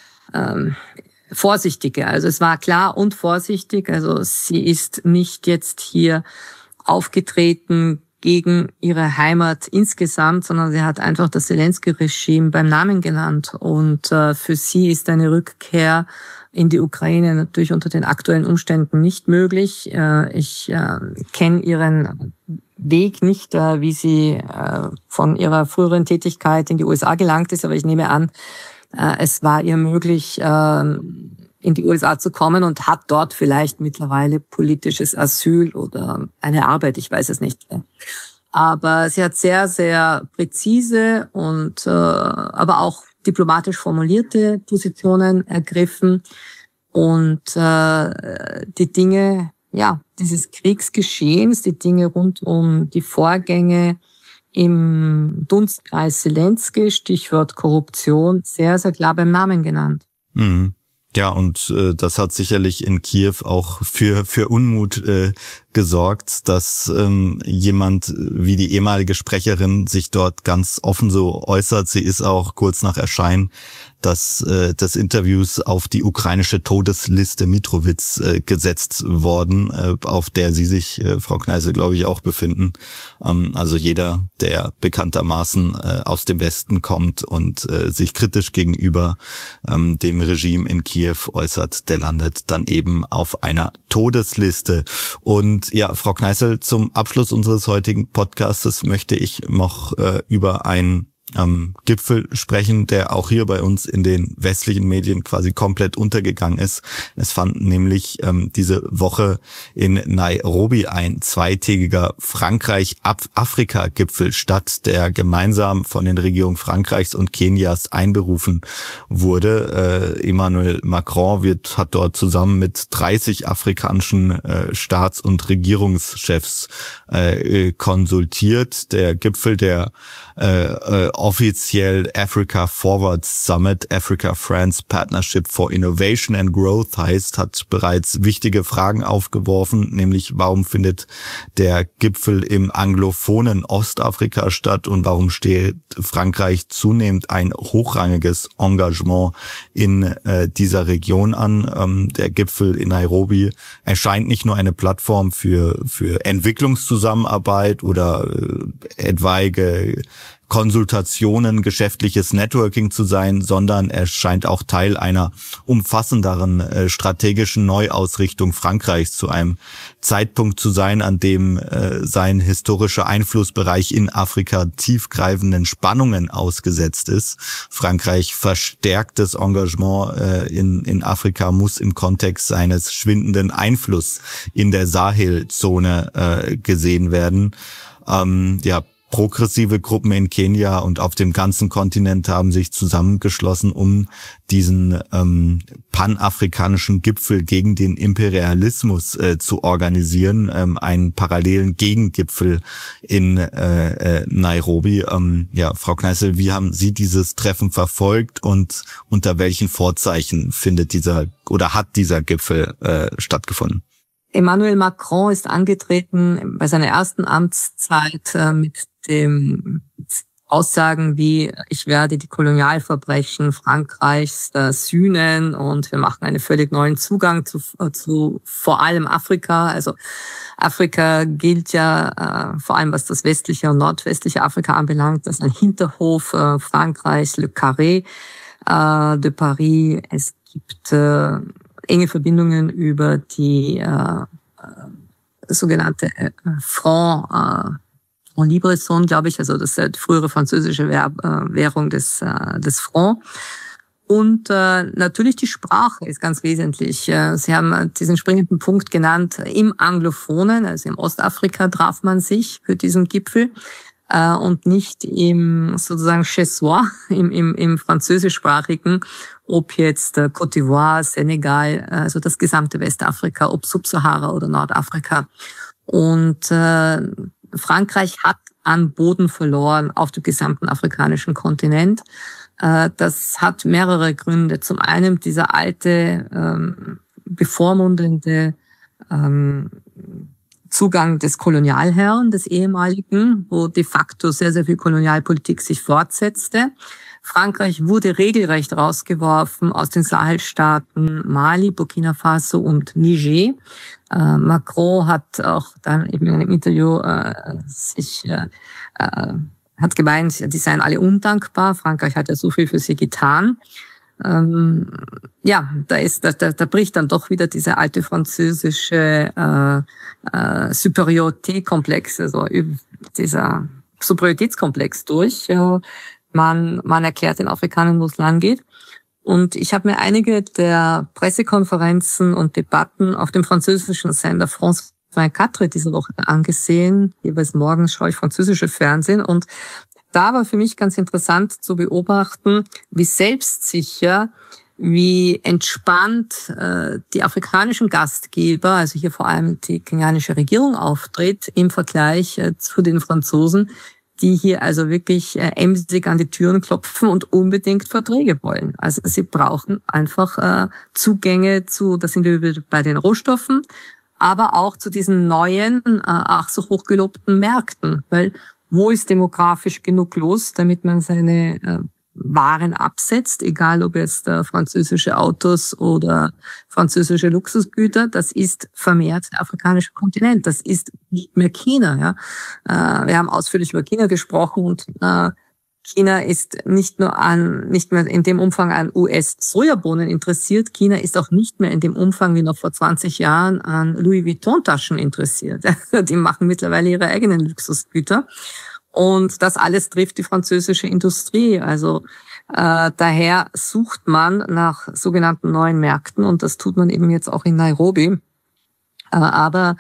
vorsichtige. Also es war klar und vorsichtig. Also sie ist nicht jetzt hier aufgetreten gegen ihre Heimat insgesamt, sondern sie hat einfach das Zelensky-Regime beim Namen genannt. Und für sie ist eine Rückkehr in die Ukraine natürlich unter den aktuellen Umständen nicht möglich. Ich kenne ihren Weg nicht, wie sie von ihrer früheren Tätigkeit in die USA gelangt ist, aber ich nehme an, es war ihr möglich, in die USA zu kommen und hat dort vielleicht mittlerweile politisches Asyl oder eine Arbeit, ich weiß es nicht. Aber sie hat sehr, sehr präzise und aber auch diplomatisch formulierte Positionen ergriffen und die Dinge, ja, dieses Kriegsgeschehens, die Dinge rund um die Vorgänge im Dunstkreis Zelensky, Stichwort Korruption, sehr, sehr klar beim Namen genannt.
Mhm. Ja, und das hat sicherlich in Kiew auch für Unmut gesorgt, dass jemand wie die ehemalige Sprecherin sich dort ganz offen so äußert. Sie ist auch kurz nach Erscheinen des Interviews auf die ukrainische Todesliste Mitrowitz gesetzt worden, auf der Sie sich, Frau Kneißl, glaube ich, auch befinden. Also jeder, der bekanntermaßen aus dem Westen kommt und sich kritisch gegenüber dem Regime in Kiew äußert, der landet dann eben auf einer Todesliste. Und ja, Frau Kneißl, zum Abschluss unseres heutigen Podcastes möchte ich noch über einen Gipfel sprechen, der auch hier bei uns in den westlichen Medien quasi komplett untergegangen ist. Es fand nämlich diese Woche in Nairobi ein zweitägiger Frankreich-Afrika-Gipfel statt, der gemeinsam von den Regierungen Frankreichs und Kenias einberufen wurde. Emmanuel Macron hat dort zusammen mit 30 afrikanischen Staats- und Regierungschefs konsultiert. Der Gipfel, der offiziell Africa Forward Summit, Africa-France Partnership for Innovation and Growth heißt, hat bereits wichtige Fragen aufgeworfen, nämlich warum findet der Gipfel im anglophonen Ostafrika statt und warum steht Frankreich zunehmend ein hochrangiges Engagement in dieser Region an. Der Gipfel in Nairobi erscheint nicht nur eine Plattform für Entwicklungszusammenarbeit oder etwaige Konsultationen, geschäftliches Networking zu sein, sondern er scheint auch Teil einer umfassenderen strategischen Neuausrichtung Frankreichs zu einem Zeitpunkt zu sein, an dem sein historischer Einflussbereich in Afrika tiefgreifenden Spannungen ausgesetzt ist. Frankreich verstärktes Engagement in Afrika muss im Kontext seines schwindenden Einflusses in der Sahelzone gesehen werden. Progressive Gruppen in Kenia und auf dem ganzen Kontinent haben sich zusammengeschlossen, um diesen panafrikanischen Gipfel gegen den Imperialismus zu organisieren, einen parallelen Gegengipfel in Nairobi. Frau Kneißl, wie haben Sie dieses Treffen verfolgt und unter welchen Vorzeichen hat dieser Gipfel stattgefunden?
Emmanuel Macron ist angetreten bei seiner ersten Amtszeit mit dem Aussagen wie, ich werde die Kolonialverbrechen Frankreichs sühnen und wir machen einen völlig neuen Zugang zu vor allem Afrika. Also Afrika gilt ja vor allem, was das westliche und nordwestliche Afrika anbelangt, als ein Hinterhof Frankreichs, Le Carré de Paris. Es gibt enge Verbindungen über die sogenannte Franc Libresson, glaube ich, also das ist die frühere französische Währung des Franc. Und natürlich die Sprache ist ganz wesentlich. Sie haben diesen springenden Punkt genannt. Im Anglophonen, also im Ostafrika, traf man sich für diesen Gipfel. Und nicht im sozusagen chez soi, im französischsprachigen, ob jetzt Côte d'Ivoire, Senegal, also das gesamte Westafrika, ob Subsahara oder Nordafrika. Und Frankreich hat an Boden verloren auf dem gesamten afrikanischen Kontinent. Das hat mehrere Gründe. Zum einen dieser alte, bevormundende Zugang des Kolonialherren, des ehemaligen, wo de facto sehr, sehr viel Kolonialpolitik sich fortsetzte. Frankreich wurde regelrecht rausgeworfen aus den Sahelstaaten Mali, Burkina Faso und Niger. Macron hat auch dann eben in einem Interview hat gemeint, die seien alle undankbar. Frankreich hat ja so viel für sie getan. Da bricht dann doch wieder dieser alte französische Superioritätskomplex, also dieser Superioritätskomplex durch. Man erklärt den Afrikanern, wo es lang geht. Und ich habe mir einige der Pressekonferenzen und Debatten auf dem französischen Sender France 24 diese Woche angesehen. Jeweils morgens schaue ich französische Fernsehen und da war für mich ganz interessant zu beobachten, wie selbstsicher, wie entspannt die afrikanischen Gastgeber, also hier vor allem die kenianische Regierung auftritt im Vergleich zu den Franzosen, die hier also wirklich emsig an die Türen klopfen und unbedingt Verträge wollen. Also sie brauchen einfach Zugänge zu, da sind wir bei den Rohstoffen, aber auch zu diesen neuen, ach so hochgelobten Märkten, weil wo ist demografisch genug los, damit man seine Waren absetzt, egal ob jetzt französische Autos oder französische Luxusgüter, das ist vermehrt der afrikanische Kontinent, das ist nicht mehr China. Ja, wir haben ausführlich über China gesprochen und China ist nicht mehr in dem Umfang an US-Sojabohnen interessiert. China ist auch nicht mehr in dem Umfang wie noch vor 20 Jahren an Louis Vuitton-Taschen interessiert. Die machen mittlerweile ihre eigenen Luxusgüter. Und das alles trifft die französische Industrie. Also daher sucht man nach sogenannten neuen Märkten und das tut man eben jetzt auch in Nairobi. Aber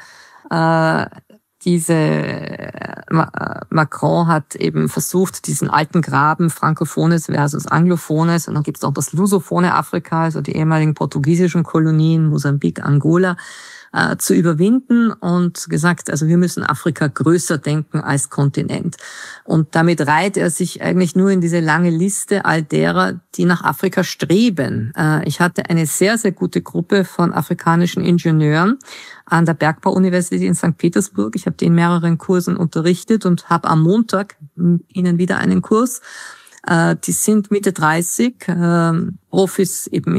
Macron hat eben versucht, diesen alten Graben Frankophones versus Anglophones, und dann gibt es auch das lusophone Afrika, also die ehemaligen portugiesischen Kolonien, Mosambik, Angola, zu überwinden und gesagt, also wir müssen Afrika größer denken als Kontinent. Und damit reiht er sich eigentlich nur in diese lange Liste all derer, die nach Afrika streben. Ich hatte eine sehr, sehr gute Gruppe von afrikanischen Ingenieuren an der Bergbau-Universität in St. Petersburg. Ich habe die in mehreren Kursen unterrichtet und habe am Montag ihnen wieder einen Kurs. Die sind Mitte 30, Profis eben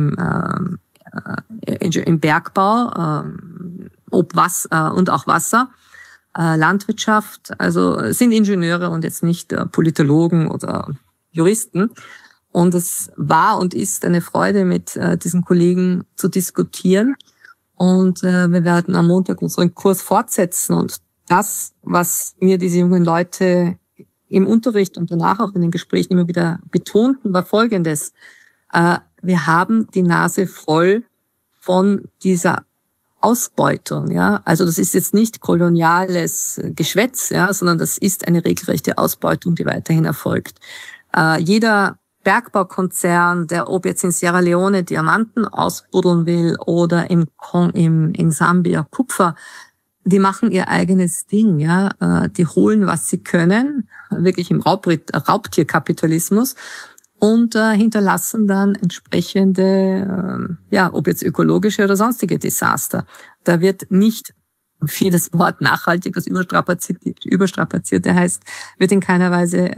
im Bergbau, und auch Wasser, Landwirtschaft, also sind Ingenieure und jetzt nicht Politologen oder Juristen. Und es war und ist eine Freude, mit diesen Kollegen zu diskutieren. Und wir werden am Montag unseren Kurs fortsetzen. Und das, was mir diese jungen Leute im Unterricht und danach auch in den Gesprächen immer wieder betonten, war Folgendes. Wir haben die Nase voll von dieser Ausbeutung, ja. Also das ist jetzt nicht koloniales Geschwätz, ja, sondern das ist eine regelrechte Ausbeutung, die weiterhin erfolgt. Jeder Bergbaukonzern, der ob jetzt in Sierra Leone Diamanten ausbuddeln will oder in Sambia Kupfer, die machen ihr eigenes Ding, ja. Die holen, was sie können, wirklich im Raubtierkapitalismus, und hinterlassen dann entsprechende, ob jetzt ökologische oder sonstige Desaster. Da wird nicht, wie das Wort nachhaltig, das Überstrapazierte heißt, wird in keiner Weise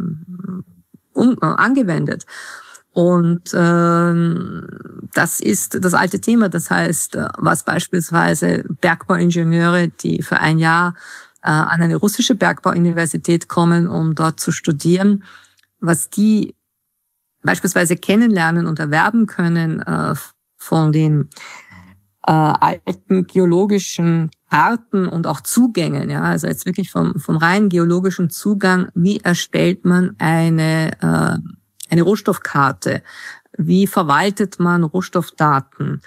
angewendet. Und das ist das alte Thema. Das heißt, was beispielsweise Bergbauingenieure, die für ein Jahr an eine russische Bergbauuniversität kommen, um dort zu studieren, was die beispielsweise kennenlernen und erwerben können von den alten geologischen Arten und auch Zugängen, ja, also jetzt wirklich vom rein geologischen Zugang, wie erstellt man eine Rohstoffkarte, wie verwaltet man Rohstoffdaten,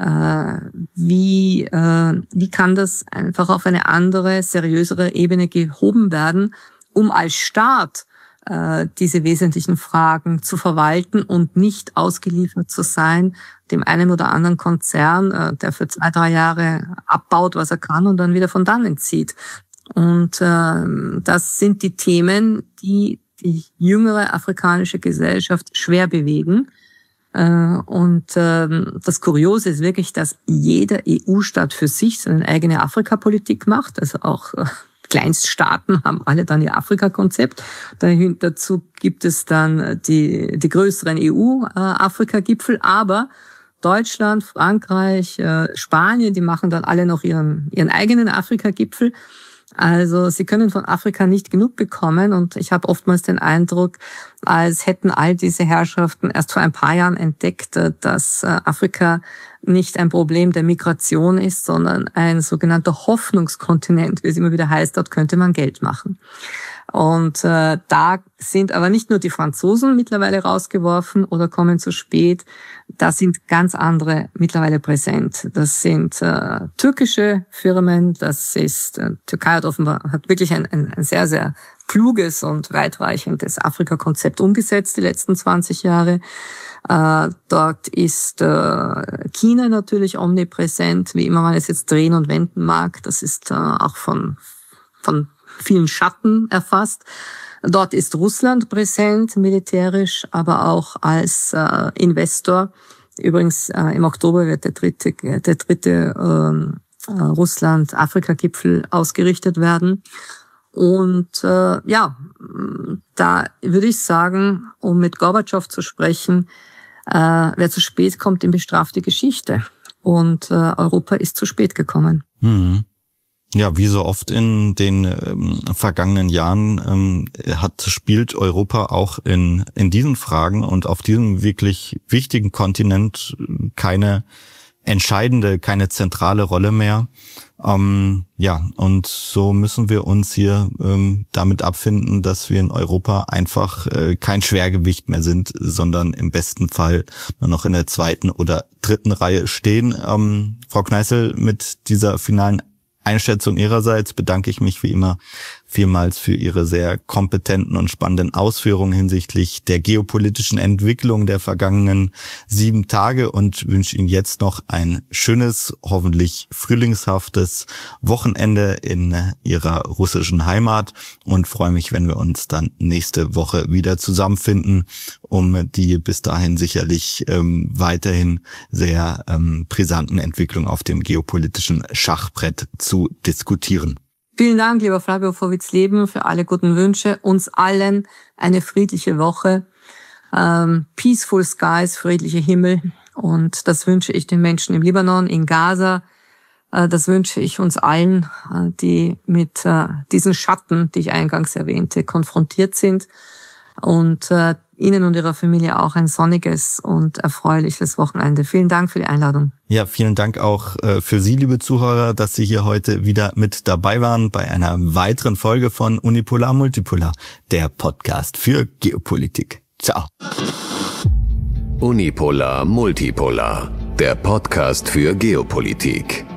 wie kann das einfach auf eine andere, seriösere Ebene gehoben werden, um als Staat diese wesentlichen Fragen zu verwalten und nicht ausgeliefert zu sein dem einen oder anderen Konzern, der für 2-3 Jahre abbaut, was er kann und dann wieder von dannen zieht. Und das sind die Themen, die die jüngere afrikanische Gesellschaft schwer bewegen. Und das Kuriose ist wirklich, dass jeder EU-Staat für sich seine eigene Afrikapolitik macht, also auch Kleinststaaten haben alle dann ihr Afrika-Konzept. Dazu gibt es dann die größeren EU-Afrika-Gipfel, aber Deutschland, Frankreich, Spanien, die machen dann alle noch ihren eigenen Afrika-Gipfel. Also sie können von Afrika nicht genug bekommen, und ich habe oftmals den Eindruck, als hätten all diese Herrschaften erst vor ein paar Jahren entdeckt, dass Afrika nicht ein Problem der Migration ist, sondern ein sogenannter Hoffnungskontinent, wie es immer wieder heißt, dort könnte man Geld machen. Und da sind aber nicht nur die Franzosen mittlerweile rausgeworfen oder kommen zu spät, da sind ganz andere mittlerweile präsent. Das sind türkische Firmen, das ist Türkei hat wirklich ein sehr, sehr kluges und weitreichendes Afrika-Konzept umgesetzt die letzten 20 Jahre. Dort ist China natürlich omnipräsent, wie immer man es jetzt drehen und wenden mag. Das ist auch von vielen Schatten erfasst. Dort ist Russland präsent, militärisch, aber auch als Investor. Übrigens im Oktober wird der dritte Russland-Afrika-Gipfel ausgerichtet werden. Und da würde ich sagen, um mit Gorbatschow zu sprechen, wer zu spät kommt, dem bestraft die Geschichte. Und Europa ist zu spät gekommen.
Mhm. Ja, wie so oft in den vergangenen Jahren spielt Europa auch in diesen Fragen und auf diesem wirklich wichtigen Kontinent keine entscheidende, keine zentrale Rolle mehr. Und so müssen wir uns hier damit abfinden, dass wir in Europa einfach kein Schwergewicht mehr sind, sondern im besten Fall nur noch in der 2. oder 3. Reihe stehen. Frau Kneißl, mit dieser finalen Einschätzung Ihrerseits bedanke ich mich wie immer vielmals für Ihre sehr kompetenten und spannenden Ausführungen hinsichtlich der geopolitischen Entwicklung der vergangenen 7 Tage und wünsche Ihnen jetzt noch ein schönes, hoffentlich frühlingshaftes Wochenende in Ihrer russischen Heimat und freue mich, wenn wir uns dann nächste Woche wieder zusammenfinden, um die bis dahin sicherlich weiterhin sehr brisanten Entwicklungen auf dem geopolitischen Schachbrett zu diskutieren.
Vielen Dank, lieber Flavio Vowitzleben, für alle guten Wünsche. Uns allen eine friedliche Woche, peaceful skies, friedliche Himmel. Und das wünsche ich den Menschen im Libanon, in Gaza. Das wünsche ich uns allen, die mit diesen Schatten, die ich eingangs erwähnte, konfrontiert sind. Und Ihnen und Ihrer Familie auch ein sonniges und erfreuliches Wochenende. Vielen Dank für die Einladung.
Ja, vielen Dank auch für Sie, liebe Zuhörer, dass Sie hier heute wieder mit dabei waren bei einer weiteren Folge von Unipolar Multipolar, der Podcast für Geopolitik. Ciao.
Unipolar Multipolar, der Podcast für Geopolitik.